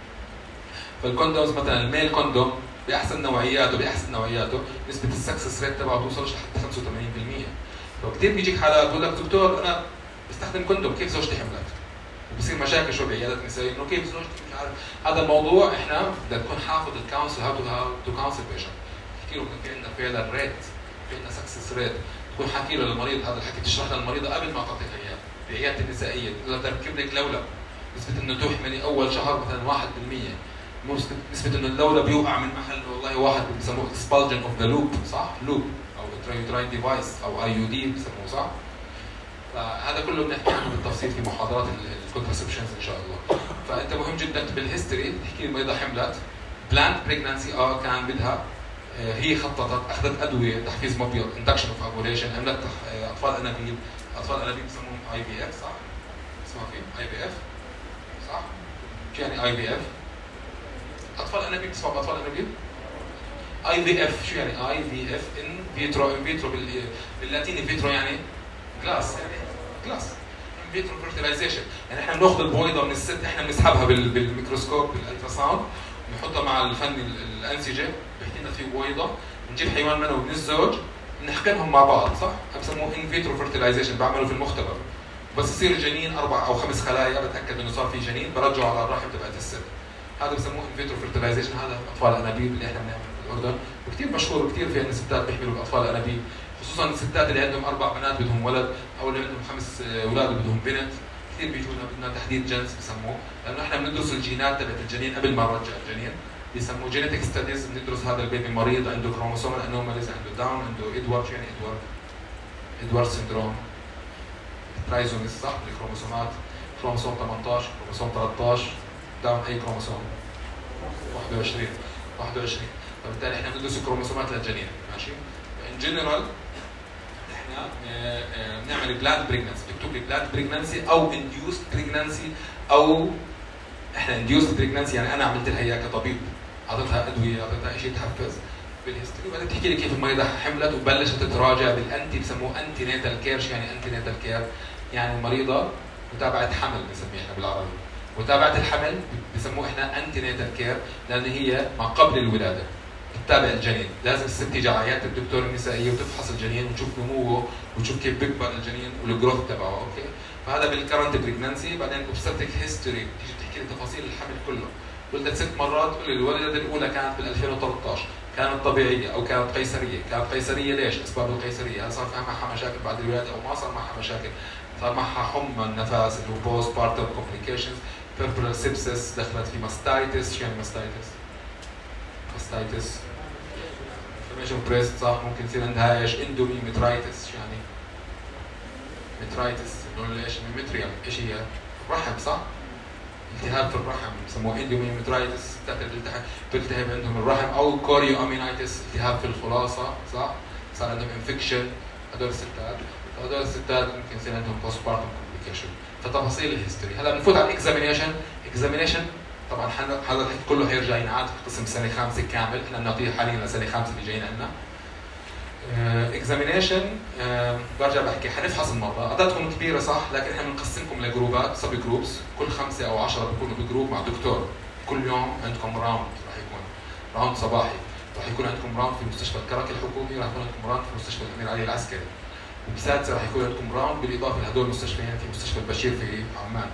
فالكوندومز مثلا الميل كوندوم باحسن نوعياته باحسن نوعياته نسبة السكسس ريت تبعه بتوصلش لحد خمسة وثمانين بالمئة. فكثير بيجيك حالات بقول لك دكتور انا بستخدم كوندوم كيف زوجتي حملت؟ وبصير مشاكل شو بعيادات نسائيه انه كيف زوجتي مش عارف. هذا الموضوع احنا بدك تكون حافظ الكونسل هاو تو هاو تو كونسل بيشنت. تحكي له في عندنا فيلر ريت، في عندنا سكسس ريت، تكون حكي له للمريض هذا الحكي تشرح للمريضه قبل ما تعطيها اياه بعياده النسائيه، تقول لها تركب لك لولب نسبه انه تحملي اول شهر مثلا واحد بالمئة، نسبه انه اللولب يوقع من محل والله واحد بسموه expulsion of the loop صح؟ لوب او intrauterine ديفايس او اي يو دي بسموه صح؟ فهذا كله بنحكي عنه بالتفصيل في محاضرات الكونتراسبشنز ان شاء الله. فانت مهم جدا بالهيستوري تحكي المريضه حملت بلاند بريجنانسي اه كان بدها آه هي خططت اخذت ادويه تحفيز مبيض اندكشن اوف اوفوليشن، عملت آه اطفال انابيب، اطفال انابيب بسموهم اي في اف صح؟ اسمها في اي في اف صح؟ شو يعني اي في اف؟ اطفال انابيب بتسمعوا باطفال انابيب؟ اي في اف شو يعني اي في اف؟ ان فيترو ان فيترو باللاتيني فيترو يعني جلاس يعني جلاس ان فيترو فيرتيلايزيشن، يعني احنا بناخذ البويضه من الست احنا بنسحبها بالميكروسكوب بالالترا ساوند بنحطها مع الفني الانسجه بيحكي لنا في بويضه بنجيب حيوان منوي من الزوج بنحقنهم مع بعض صح؟ بسموه ان فيترو فيرتيلايزيشن، بعمله في المختبر بس يصير الجنين اربع او خمس خلايا بتاكد انه صار في جنين برجعه على الرحم تبعت الست. هذا بسموه ان فيترو فيرتيلايزيشن، هذا اطفال الانابيب اللي احنا بنعمله في الاردن وكثير مشهور وكثير في عندنا ستات بيحملوا باطفال الانابيب، خصوصا الستات اللي عندهم اربع بنات بدهم ولد او اللي عندهم خمس اولاد بدهم بنت، كثير بيجونا بدنا تحديد جنس بسموه، لانه احنا بندرس الجينات تبعت الجنين قبل ما نرجع الجنين، بيسموه جينيتك ستاديز، بندرس هذا البيبي مريض عنده كروموسومال انوماليز، عنده داون، عنده ادوارد، يعني ادوارد ادوارد سندروم، ترايزوميز صح الكروموسومات، كروموسوم ثمانية عشر، كروموسوم ثلاثة عشر، داون اي كروموسوم؟ واحد وعشرين واحد وعشرين، فبالتالي احنا بندرس الكروموسومات للجنين ماشي؟ ان جنرال احنا بنعمل بلاند بريجننسي، بكتب لي بلاند بريجننسي او انديوست بريجننسي او احنا انديوست بريجننسي يعني انا عملت لها اياه كطبيب، اعطيتها ادويه، اعطيتها شيء تحفز بالهيستوري، وبعدين بتحكي لي كيف المريضه حملت وبلشت تتراجع بالانتي بسموه انتي ناتال كير، شو يعني انتي ناتال كير؟ يعني المريضه متابعه حمل بنسميها احنا بالعربي، متابعه الحمل بسموه احنا انتي ناتال كير لان هي ما قبل الولاده تتابع الجنين، لازم الست تيجي على عياده الدكتور النسائيه وتفحص الجنين وتشوف نموه وتشوف كيف بيكبر الجنين والجروث تبعه، اوكي؟ فهذا بالكرنت بريجننسي، بعدين اوبستاتيك هيستوري بتيجي تحكي لي تفاصيل الحمل كله، ولدت ست مرات تقول لي الولده الاولى كانت بال ألفين وثلاثة عشر، كانت طبيعيه او كانت قيصريه، كانت قيصريه ليش؟ اسباب القيصريه، هل صار معها مشاكل بعد الولاده او ما صار معها مشاكل؟ صار معها حمى النفس اللي هو بوست بارتم كومبليكيشنز، بيربرال سيبسس، دخلت في ماستايتس، شو يعني ماستايتس؟ ماستايتس انفلاميشن بريست صح، ممكن يصير عندها ايش؟ اندوميمترايتس، شو يعني؟ مترايتس انه ايش؟ ميمتريوم، ايش هي؟ الرحم صح؟ التهاب في الرحم بسموه اندوميمترايتس، ستات بتلتهب بتلتهب عندهم الرحم، او كوريو امينايتس التهاب في الخلاصه صح؟ صار عندهم انفكشن، هذول الستات، هذول الستات ممكن يصير عندهم بوست بارتم كومبليكيشن، فتفاصيل الهيستوري، هلا بنفوت على الاكزامينيشن، اكزامينيشن طبعا هذا الحكي كله حيرجع ينعاد في قسم سنه خامسه كامل، احنا بنعطيه حاليا لسنه خامسه اللي جايين عندنا. اكزامينيشن uh, uh, برجع بحكي حنفحص المرضى، عددكم كبيره صح، لكن احنا بنقسمكم لجروبات سب جروبس، كل خمسه او عشره بيكونوا بجروب مع دكتور، كل يوم عندكم راوند، راح يكون راوند صباحي، راح يكون عندكم راوند في مستشفى الكرك الحكومي، راح يكون عندكم راوند في مستشفى الامير علي العسكري، وبسادسه راح يكون عندكم راوند بالاضافه لهدول المستشفيين في مستشفى البشير في عمان.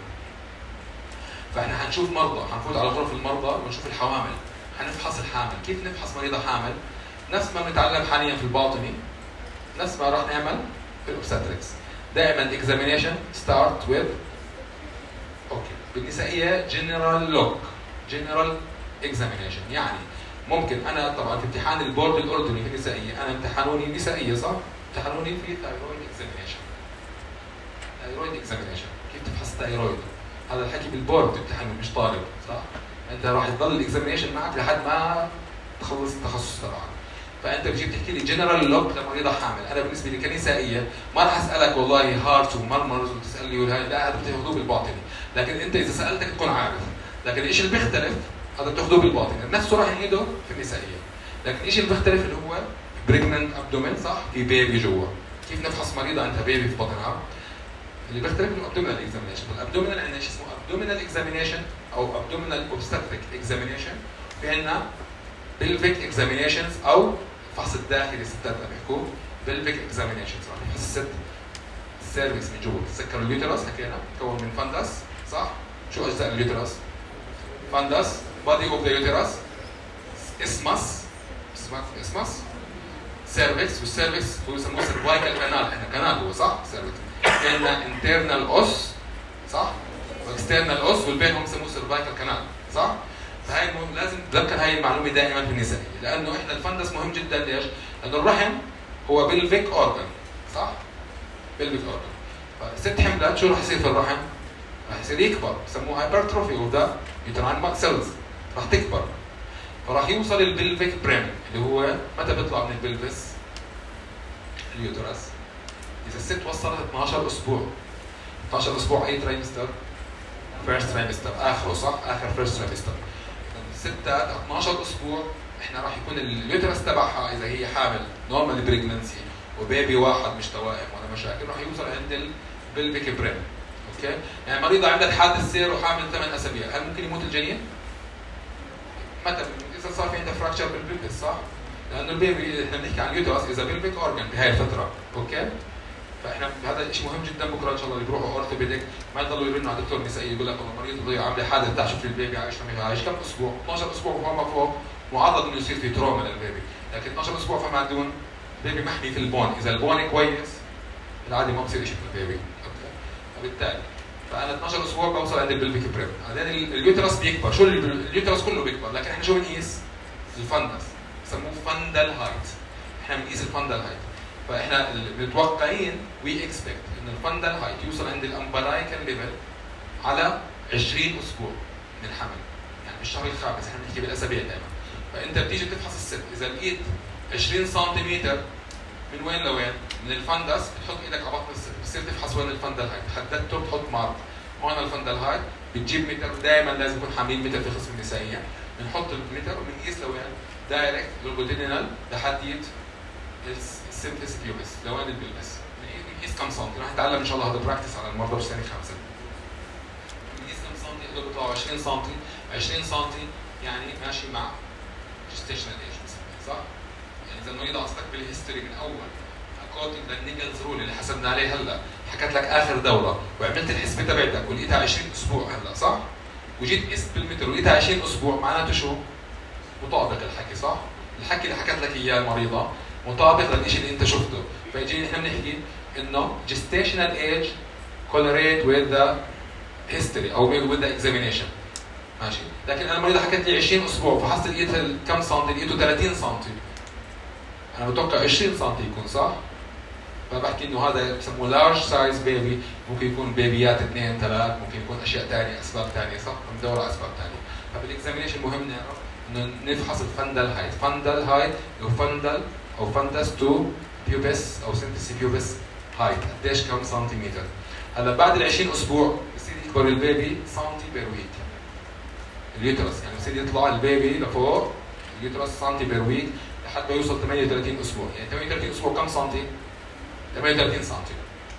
فاحنا حنشوف مرضى، حنفوت على غرف المرضى ونشوف الحوامل، حنفحص الحامل، كيف نفحص مريضه حامل؟ نفس ما بنتعلم حاليا في الباطني، نفس ما راح نعمل في الاوبستريكس، دائما اكزامينيشن ستارت وذ اوكي. بالنسائيه جنرال لوك، جنرال اكزامينيشن، يعني ممكن انا طبعا في امتحان البورد الاردني في النسائيه، انا امتحنوني نسائيه صح؟ امتحنوني في ثايرويد اكزامينيشن. ثايرويد اكزامينيشن، كيف تفحص ثايرويد؟ هذا الحكي بالبورد بتمتحنه مش طالب صح؟ انت راح تضل الاكزامينيشن معك لحد ما تخلص التخصص تبعك. فانت بتجي بتحكي لي جنرال لوك لمريضه حامل، انا بالنسبه لي كنسائيه ما راح اسالك والله هارت ومرمرز وتسال لي ولا لا، هذا بتاخذوه بالباطني، لكن انت اذا سالتك تكون عارف. لكن ايش اللي بيختلف؟ هذا بتاخذوه بالباطني، نفسه راح نعيده في النسائيه. لكن ايش اللي بيختلف اللي هو بريجننت ابدومين صح؟ في بيبي جوا. كيف نفحص مريضه عندها بيبي في بطنها؟ اللي بيختلف انه ابدومينال اكزامينيشن، الابدومينال عندنا شيء اسمه ابدومينال اكزامينيشن او ابدومينال اوبستاتريك اكزامينيشن، في عندنا بلفيك اكزامينيشنز او الفحص الداخلي الستات اللي بيحكوه بلفيك اكزامينيشنز، راح نفحص الست السيرفكس من جوا. تتذكروا اليوترس حكينا مكون من فندس صح؟ شو اجزاء اليوترس؟ فندس، body of the uterus، اسمس، اسمس، سيرفكس، والسيرفكس هو يسموه سيرفايكال كانال، احنا كانال هو صح؟ سيرفكس. عندنا انترنال اوس صح؟ واكسترنال اوس والبينهم يسموه سيرفايكال كانال صح؟ فهي لازم تتذكر هاي المعلومه دائما في النسائيه، لانه احنا الفندس مهم جدا ليش؟ لانه الرحم هو بلفيك اورجن صح؟ بلفيك اورجن. فست حملت شو راح يصير في الرحم؟ راح يصير يكبر، بسموه هايبرتروفي اوف ذا يوتراين سيلز، راح تكبر. فراح يوصل البلفيك بريم اللي هو متى بيطلع من البلفس؟ اليوترس. اذا الست وصلت اثناشر اسبوع، اثناشر اسبوع اي ترايمستر؟ فيرست ترايمستر، اخره صح؟ اخر فيرست ترايمستر. الستات اثناشر اسبوع احنا راح يكون اليوترس تبعها اذا هي حامل نورمال بريجننسي وبيبي واحد مش توائم ولا مشاكل، راح يوصل عند البلفيك بريم. اوكي؟ يعني مريضه عملت حادث سير وحامل ثمان اسابيع، هل ممكن يموت الجنين؟ متى؟ اذا صار في عندها فراكشر بالبلفس صح؟ لانه البيبي احنا بنحكي عن اليوترس اذا بلفيك اورجن بهي الفتره، اوكي؟ فاحنا هذا شيء مهم جدا. بكره ان شاء الله اللي بيروحوا اورثوبيديك ما يضلوا يرنوا على دكتور نسائي يقول لك والله مريض عامله حادث تعال شوف لي البيبي عايش ما عايش كم اسبوع؟ اثناشر اسبوع وما فوق، معرض انه يصير في تروما للبيبي، لكن اثناشر اسبوع فما دون البيبي محمي في البون، اذا البون كويس العادي ما بصير شيء في البيبي، اوكي؟ فبالتالي فانا اثناشر اسبوع بوصل عند البلفيك بريم، بعدين اليوترس بيكبر، شو اليوترس كله بيكبر، لكن احنا شو بنقيس؟ الفندس، بسموه فندل هايت، احنا بنقيس الفندل هايت. فاحنا متوقعين وي اكسبكت ان الفندل هايت يوصل عند الامبلايكال ليفل على عشرين اسبوع من الحمل، يعني بالشهر الخامس، احنا بنحكي بالاسابيع دائما. فانت بتيجي بتفحص الست، اذا لقيت عشرين سنتيمتر من وين لوين؟ من الفندس، بتحط ايدك على بطن الست، بتصير تفحص وين الفندل هايت، حددته بتحط مارك، هون الفندل هايت، بتجيب متر، دائما لازم يكون حاملين متر في قسم النسائيه، بنحط المتر وبنقيس لوين؟ دايركت لونجيتودينال لحديت السيمبلس بيوبس لوين البلبس، بنقيس كم سنتي، راح نتعلم ان شاء الله هذا براكتس على المرضى في سنه خامسه. بنقيس كم سنتي؟ هذول بيطلعوا عشرين سنتي، عشرين سنتي يعني ماشي مع جستيشنال ايج صح؟ يعني اذا المريضه تستقبل الهيستوري من اول اكوردنج للنيجلز رول اللي حسبنا عليه هلا، حكت لك اخر دوره وعملت الحسبه تبعتك ولقيتها عشرين اسبوع هلا صح؟ وجيت قست بالمتر ولقيتها عشرين اسبوع، معناته شو؟ مطابق الحكي صح؟ الحكي اللي حكت لك اياه المريضه مطابق للشيء اللي انت شفته، فاجينا نحن بنحكي انه gestational age correlate with the history او with the examination ماشي، لكن انا المريضه حكت لي عشرين اسبوع فحصت لقيتها كم سنتي؟ لقيته ثلاثين سنتي، انا متوقع عشرين سنتي يكون صح؟ فبحكي انه هذا بسموه لارج سايز بيبي، ممكن يكون بيبيات اثنين ثلاث، ممكن يكون اشياء ثانيه اسباب ثانيه صح؟ بندور على اسباب ثانيه، فبالاكزامينيشن مهم نعرف انه نفحص الفندل هايت، فندل هايت وفندل او فندس تو بيوبس او سنتسي بيوبس هايت، قديش كم سنتيمتر؟ هلا بعد ال عشرين اسبوع بصير يكبر البيبي سنتي بير ويك، اليوترس يعني بصير يطلع البيبي لفوق اليوترس سنتي بير ويك لحد ما يوصل ثمانية وثلاثين اسبوع، يعني ثمانية وثلاثين اسبوع كم سنتي؟ ثمانية وثلاثين سنتي.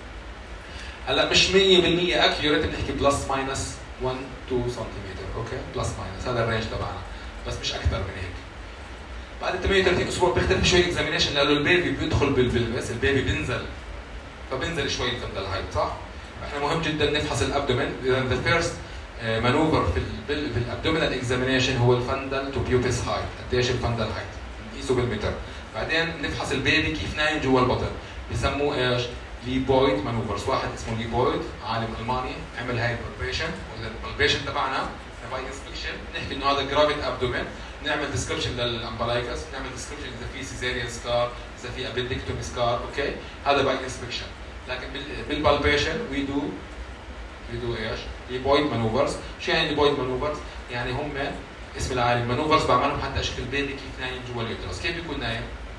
هلا مش مية بالمية اكيوريت، بنحكي بلس ماينس واحد اثنين سنتيمتر، اوكي؟ بلس ماينس هذا الرينج تبعنا، بس مش اكثر من هيك. بعد ثمانية وثلاثين اسبوع بيختلف شوي الاكزامينيشن لانه البيبي بيدخل بالبلبس، البيبي بينزل فبينزل شوي الفندل هايت صح؟ احنا مهم جدا نفحص الابدومين، اذا ذا فيرست مانوفر في في الابدومينال اكزامينيشن هو الفندل تو بيوبس هايت، قديش الفندل هايت؟ نقيسه بالمتر. بعدين نفحص البيبي كيف نايم جوا البطن، بسموه ايش؟ ليبويد مانوفرز. واحد اسمه ليبويد عالم الماني عمل هاي البالبيشن، والبالبيشن تبعنا باي انسبكشن نحكي انه هذا جرافيت ابدومين، نعمل ديسكربشن للامبلايكس، نعمل ديسكربشن اذا في سيزيريان سكار، اذا في ابندكتومي سكار، اوكي؟ هذا باي انسبكشن. لكن بالبالبيشن وي دو وي دو ايش؟ ليبويد مانوفرز. شو يعني ليبويد مانوفرز؟ يعني هم اسم العالم مانوفرز بعملهم حتى اشوف البيبي كيف نايم جوا اليوترس. كيف بيكون نايم؟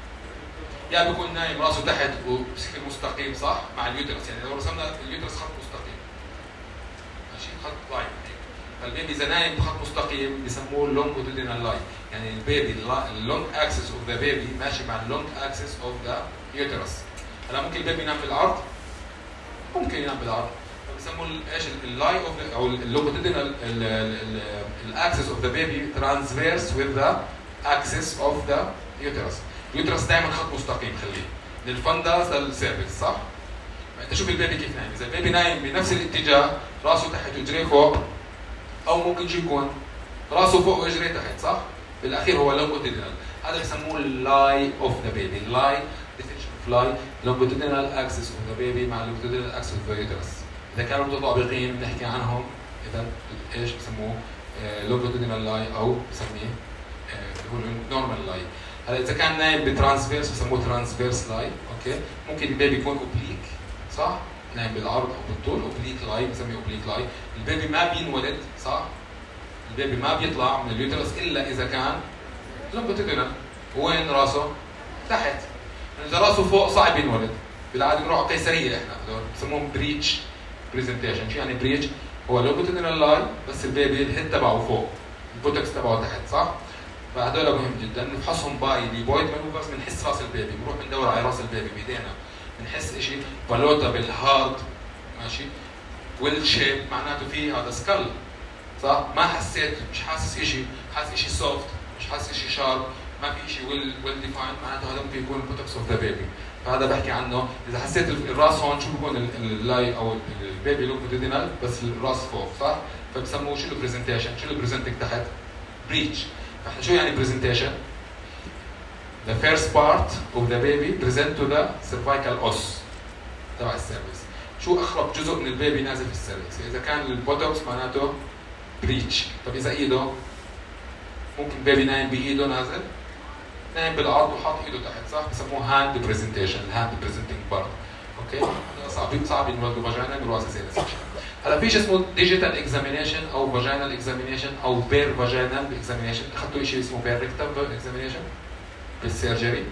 يا بيكون نايم راسه تحت وبشكل مستقيم صح؟ مع اليوترس، يعني لو رسمنا اليوترس خط مستقيم ماشي، خط لاين هيك. فالبيبي اذا نايم بخط مستقيم بسموه لونجيتودينال لاين، يعني البيبي اللونج اكسس اوف ذا بيبي ماشي مع اللونج اكسس اوف ذا يوترس. هلا ممكن البيبي ينام بالعرض؟ ممكن ينام بالعرض، بسموه ايش؟ اللاي اوف او اللونجيتودينال الاكسس اوف ذا بيبي ترانسفيرس وذ ذا اكسس اوف ذا يوترس. اليوترس دائما خط مستقيم خليه للفندس للسيرفكس صح؟ انت شوف البيبي كيف نايم، اذا البيبي نايم بنفس الاتجاه راسه تحت واجريه فوق، او ممكن شو يكون؟ راسه فوق واجريه تحت صح؟ بالاخير هو لونجيتودينال، هذا بسموه اللاي اوف ذا بيبي. اللاي ديفينيشن اوف لاي لونجيتودينال اكسس اوف ذا بيبي مع لونجيتودينال اكسس اوف ذا يوترس. اذا كانوا متطابقين بنحكي عنهم اذا ايش بسموه؟ لونجيتودينال لاي او بسميه هو نورمال لاي. هلا اذا كان نايم بترانسفيرس بسموه ترانسفيرس لاي، اوكي؟ ممكن البيبي يكون اوبليك صح؟ نايم بالعرض او بالطول، اوبليك لاي بسميه اوبليك لاي. البيبي ما بينولد صح؟ البيبي ما بيطلع من اليوترس الا اذا كان لونجيتودينال. وين راسه؟ تحت. اذا راسه فوق صعب ينولد، بالعاده بنروح على قيصريه احنا، هذول بسموهم بريتش برزنتيشن. شو يعني بريتش؟ هو لونجيتودينال لاي بس البيبي الهيد تبعه فوق، البوتكس تبعه تحت صح؟ فهذول مهم جدا نفحصهم باي ليبويد مانوفرز. بنحس راس البيبي، بنروح بندور على راس البيبي بايدينا، بنحس شيء بالوتا بالهارد ماشي، ويل شيب معناته في هذا سكال صح؟ ما حسيت، مش حاسس شيء، حاسس شيء سوفت، مش حاسس شيء شارب، ما في شيء ويل ويل ديفايند، معناته هذا ممكن يكون البوتكس اوف ذا بيبي. فهذا بحكي عنه. اذا حسيت الراس هون شو بيكون اللاي او البيبي لونجيتودينال بس الراس فوق صح؟ فبسموه شو البرزنتيشن؟ شو البرزنتنج تحت؟ بريتش. فاحنا شو يعني برزنتيشن؟ The first part of the baby present to the cervical os تبع السيرفكس. شو اخرب جزء من البيبي نازل في السيرفكس؟ اذا كان البوتوكس معناته بريتش. طب اذا ايده؟ ممكن البيبي نايم بايده نازل، نايم بالعرض وحاط ايده تحت صح؟ بسموه هاند برزنتيشن، الهاند برزنتنج بارت. اوكي؟ صعب صعب ينولدوا فاجينا من راسه زي السكشن. هلا في شيء اسمه ديجيتال اكزامينيشن او فاجينال اكزامينيشن او بير فاجينال اكزامينيشن. اخذتوا شيء اسمه بير ريكتم اكزامينيشن بالسيرجري.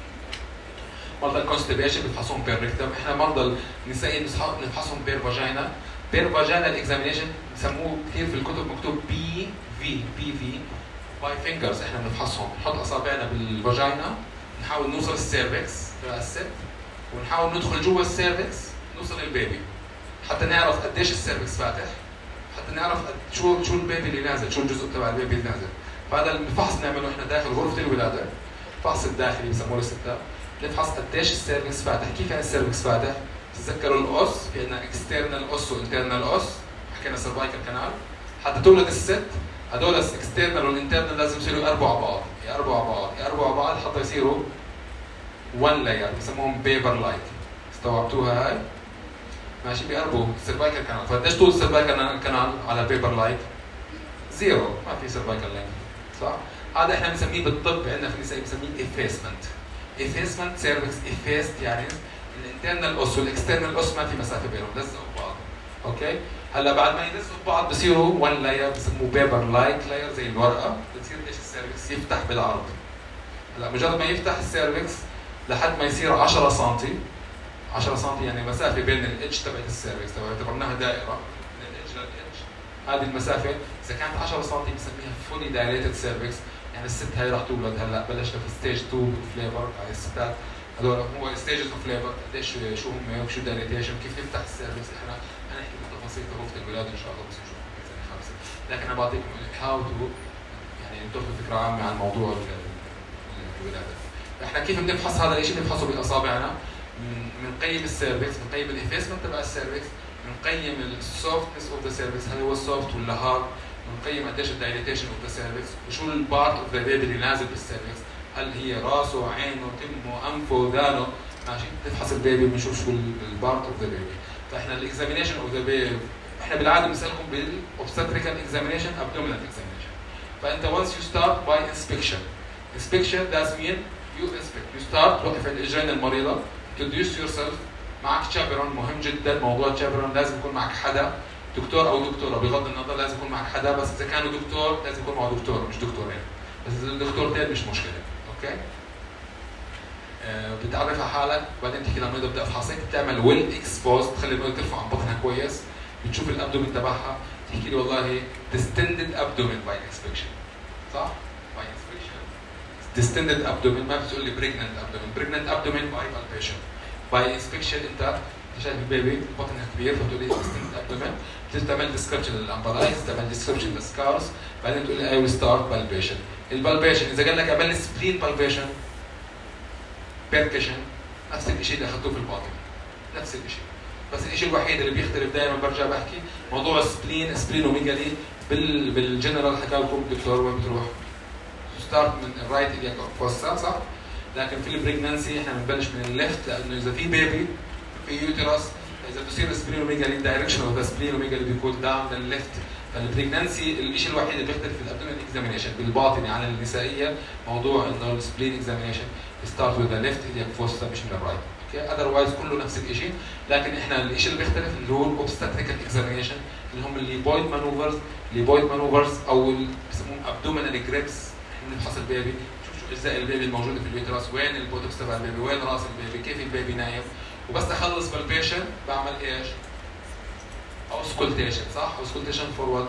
مرضى الكونستيبيشن بتفحصهم بير ريكتم. احنا مرضى النسائيين بنفحصهم بير فاجينا. بير فاجينال اكزامينيشن بسموه كثير في الكتب مكتوب بي في بي في باي فينجرز. احنا بنفحصهم، نحط اصابعنا بالفاجينا، نحاول نوصل السيرفكس تبع الست، ونحاول ندخل جوا السيرفكس نوصل للبيبي حتى نعرف قديش السيرفكس فاتح، حتى نعرف شو شو البيبي اللي نازل، شو الجزء تبع البيبي اللي نازل. فهذا الفحص بنعمله احنا داخل غرفه الولاده، الفحص الداخلي بسموه للستات، نفحص قديش السيرفكس فاتح. كيف يعني السيرفكس فاتح؟ تتذكروا الاوس، في عندنا اكسترنال اوس وانترنال اوس، حكينا سيرفايكال كانال. حتى تولد الست هدول الاكسترنال والانترنال لازم يصيروا يقربوا على بعض، يقربوا على بعض، يقربوا على بعض حتى يصيروا وان لاير بسموهم بيبر لايك. استوعبتوها هاي؟ ماشي، بيقربوا السيرفايكال كانال. فقديش طول السيرفايكال كانال على بيبر لايك؟ زيرو، ما في سيرفايكال لينك صح؟ هذا احنا بنسميه بالطب عندنا في النساء بنسميه افيسمنت. افيسمنت سيرفكس افيست يعني الانترنال اوس والاكسترنال اوس ما في مسافه بينهم، لزقوا ببعض. اوكي؟ هلا بعد ما يلزقوا ببعض بصيروا وان لاير بسموه بيبر لايك لاير زي الورقه، بتصير ايش السيرفكس؟ يفتح بالعرض. هلا مجرد ما يفتح السيرفكس لحد ما يصير عشرة سم، عشرة سم يعني مسافه بين الاتش تبعت السيرفكس، لو اعتبرناها دائره من الاتش للاتش، هذه المسافه اذا كانت عشرة سم بنسميها فولي دايليتد سيرفكس. يعني الست هاي رح تولد هلا، بلشنا في ستيج اثنين فليفر على الستات هذول، هو ستيجز اوف فليفر قديش شو هم وشو دايليتيشن، كيف نفتح السيرفكس. احنا حنحكي بالتفاصيل في غرفه الولاده ان شاء الله بس نشوف سنه خامسه، لكن انا بعطيكم هاو تو يعني تاخذوا فكره عامه عن موضوع الولاده. احنا كيف بنفحص هذا الشيء؟ بنفحصه باصابعنا، بنقيم السيرفكس، بنقيم الافيسمنت تبع السيرفكس، بنقيم السوفتنس اوف ذا سيرفكس، هل هو سوفت ولا هارد، بنقيم قديش الدايليتيشن اوف ذا سيرفكس، وشو البارت اوف ذا بيبي اللي نازل بالسيرفكس، هل هي راسه، عينه، تمه، انفه، ودانه، ماشي، بنفحص البيبي بنشوف شو البارت اوف ذا بيبي. فاحنا الاكزامينيشن اوف ذا بيبي احنا بالعاده بنسالكم بالاوبستريكال اكزامينيشن ابدومينال اكزامينيشن. فانت once you start by inspection inspection that's mean you inspect you start توقف عند اجرين المريضه introduce yourself. معك تشابرون، مهم جدا موضوع التشابرون، لازم يكون معك حدا دكتور او دكتوره بغض النظر، لازم يكون معك حدا، بس اذا كانوا دكتور لازم يكون معه دكتور مش دكتورين، بس اذا دكتورتين مش مشكله. اوكي؟ آه بتعرفها حالك، بعدين تحكي للمريضه بدي افحصك، بتعمل ويل اكسبوز، تخلي المريضه ترفع عن بطنها كويس، بتشوف الابدومين تبعها، تحكي لي والله distended abdomen by inspection. صح؟ by inspection distended abdomen، ما بتقول لي pregnant abdomen، pregnant abdomen by palpation. by inspection انت انت شايف البيبي بطنها كبير، فبتقول لي distended abdomen، بتعمل description للامبلايز، بتعمل description للسكارز، بعدين تقول لي I will start palpation. البالبيشن اذا قال لك اعمل لي spleen palpation percussion نفس الشيء اللي اخذتوه في الباطن، نفس الشيء، بس الشيء الوحيد اللي بيختلف دائما برجع بحكي موضوع السبلين سبلينوميجالي بال بالجنرال حكى لكم الدكتور وين بتروح؟ ستارت من الرايت اليك فوسا صح؟ لكن في البريجنانسي احنا بنبلش من الليفت، لانه اذا في بيبي في يوترس اذا بصير سبلينوميجالي الدايركشن اوف ذا سبلينوميجالي بيكون داون للليفت. فالبريجنانسي الشيء الوحيد اللي بيختلف في الابدومين اكزامينيشن بالباطني عن النسائيه موضوع انه السبلين اكزامينيشن ستارت وذ ذا ليفت اليك فوسا مش من الرايت. اوكي؟ اذروايز كله نفس الشيء، لكن احنا الشيء اللي بيختلف اللي هو الاوبستاتريكال اكزامينيشن اللي هم الليبويد مانوفرز، الليبويد مانوفرز او بسموهم ابدومينال جريبس. احنا بنفحص البيبي، نشوف شو اجزاء البيبي الموجوده في اليوترس، وين البوتوكس تبع البيبي، وين راس البيبي، كيف البيبي نايم، وبس اخلص بالبيشن بعمل ايش؟ اوسكولتيشن صح؟ اوسكولتيشن فور وات؟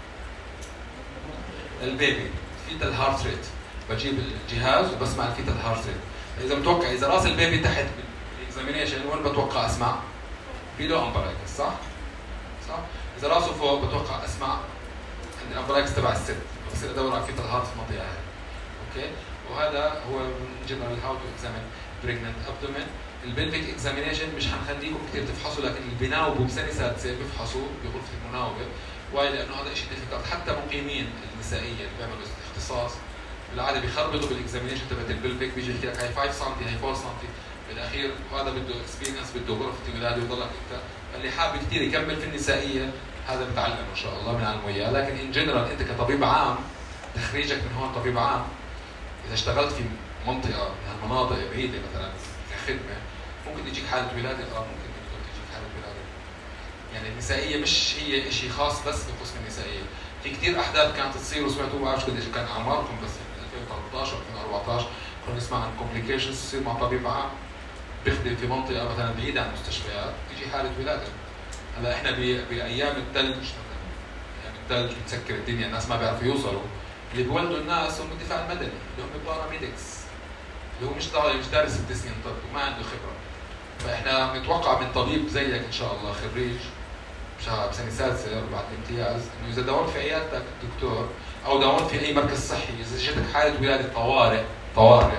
البيبي فيتال هارت ريت، بجيب الجهاز وبسمع الفيتال هارت ريت. اذا متوقع اذا راس البيبي تحت بالاكزامينيشن وين بتوقع اسمع؟ بيلو امبلايكس صح؟ صح؟ اذا راسه فوق بتوقع اسمع عند الامبلايكس تبع الست، بصير ادور على فيتال هارت في المنطقه هاي. اوكي؟ وهذا هو جنرال هاو تو اكزامين بريجننت ابدومين. البلفيك اكزامينيشن مش حنخليكم كثير تفحصوا، لكن اللي بيناوبوا بسنه سادسه بيفحصوا بغرفه المناوبه، واي لانه هذا شيء ديفيكالت. حتى مقيمين النسائيه اللي بيعملوا اختصاص بالعاده بيخربطوا بالاكزامينيشن تبعت البلفيك، بيجي يحكي لك هاي خمسة سم هاي أربعة سم بالاخير، وهذا بده اكسبيرينس، بده غرفه ولاده ويضلك انت. اللي حابب كثير يكمل في النسائيه هذا بتعلم ان شاء الله بنعلمه اياه، لكن ان جنرال انت كطبيب عام تخريجك من هون طبيب عام اذا اشتغلت في منطقه من هالمناطق بعيده مثلا كخدمه ممكن تجيك حاله ولاده، اه ممكن تجيك حاله ولاده. يعني النسائيه مش هي شيء خاص بس بقسم النسائيه، في كثير احداث كانت تصير وسمعتوا ما بعرف قديش كان اعماركم، بس ألفين وثلاثة عشر ألفين وأربعة عشر كنا نسمع عن كومبليكيشنز تصير مع طبيب عام بيخدم في منطقه مثلا بعيده عن المستشفيات تجي حاله ولاده. هلا احنا بايام الثلج مثلا، ايام الثلج بتسكر الدنيا، الناس ما بيعرفوا يوصلوا، اللي بيولدوا الناس هم الدفاع المدني اللي هم باراميدكس، اللي هو مش مش دارس ست سنين طب وما عنده خبره. فاحنا بنتوقع من طبيب زيك ان شاء الله خريج بسنه سادسه بعد الامتياز انه اذا داومت في عيادتك دكتور او داومت في اي مركز صحي اذا جاتك حاله ولاده طوارئ طوارئ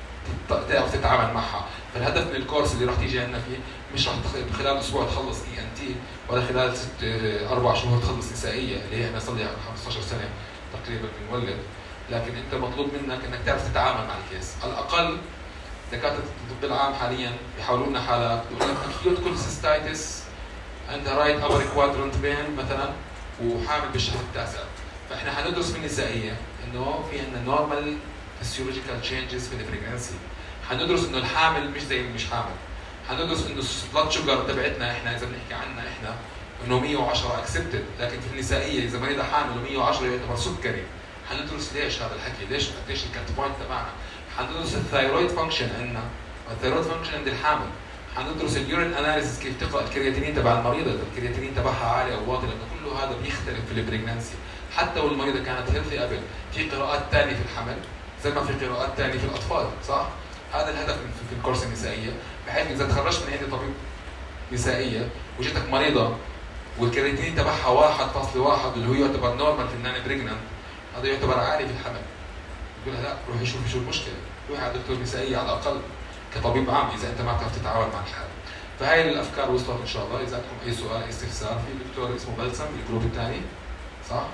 تعرف تتعامل معها. فالهدف من الكورس اللي راح تيجي عندنا فيه مش راح خلال اسبوع تخلص اي ان تي، ولا خلال ست اربع شهور تخلص نسائيه اللي هي احنا صار لي خمسة عشر سنه تقريبا بنولد، لكن انت مطلوب منك انك تعرف تتعامل مع الكيس. على الاقل دكاتره الطب العام حاليا بيحاولوا لنا حالات بيقول لك اكيوت كولسيستايتس عندها رايت ابر كوادرنت بين مثلا وحامل بالشهر التاسع، فاحنا حندرس في النسائيه انه في عندنا نورمال فيسيولوجيكال تشينجز في البريجنسي، حندرس انه الحامل مش زي اللي مش حامل، حندرس انه البلاد شوجر تبعتنا احنا اذا بنحكي عنها احنا انه مية وعشرة اكسبتد، لكن في النسائيه اذا مريضه حامل ومية وعشرة يعتبر سكري. حندرس ليش هذا الحكي، ليش قديش الكات بوينت تبعنا، حندرس الثايرويد فانكشن عندنا، الثايرويد فانكشن عند الحامل، حندرس اليورين اناليسيس كيف تقرا الكرياتينين تبع المريضه، اذا الكرياتينين تبعها عالي او واطي، لانه كله هذا بيختلف في البريجنانسي. حتى والمريضه كانت هيلثي قبل، في قراءات ثانيه في الحمل زي ما في قراءات ثانيه في الاطفال، صح؟ هذا الهدف في الكورس النسائيه، بحيث اذا تخرجت من عندي طبيب نسائيه وجتك مريضه والكرياتينين تبعها واحد فاصلة واحد اللي هو يعتبر نورمال في النان بريجنانت، هذا يعتبر عالي في الحمل. يقول لها لا روحي شوفي شو المشكله، روحي على دكتور نسائيه على الاقل كطبيب عام اذا انت ما بتعرف تتعامل مع الحاله. فهاي الافكار وصلت ان شاء الله. اذا عندكم اي سؤال اي استفسار، في دكتور اسمه بلسم بالجروب الثاني صح؟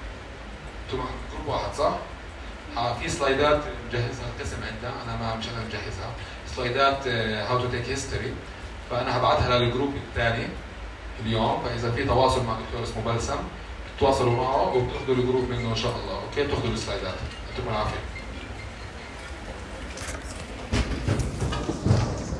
انتم جروب واحد صح؟ اه في سلايدات مجهزها القسم عندنا، انا ما مش انا مجهزها، سلايدات هاو تو تيك هيستوري، فانا هبعتها للجروب الثاني اليوم، فاذا في تواصل مع دكتور اسمه بلسم تواصلوا معه وبتاخذوا الجروب منه ان شاء الله. اوكي، بتاخذوا السلايدات. يعطيكم العافيه.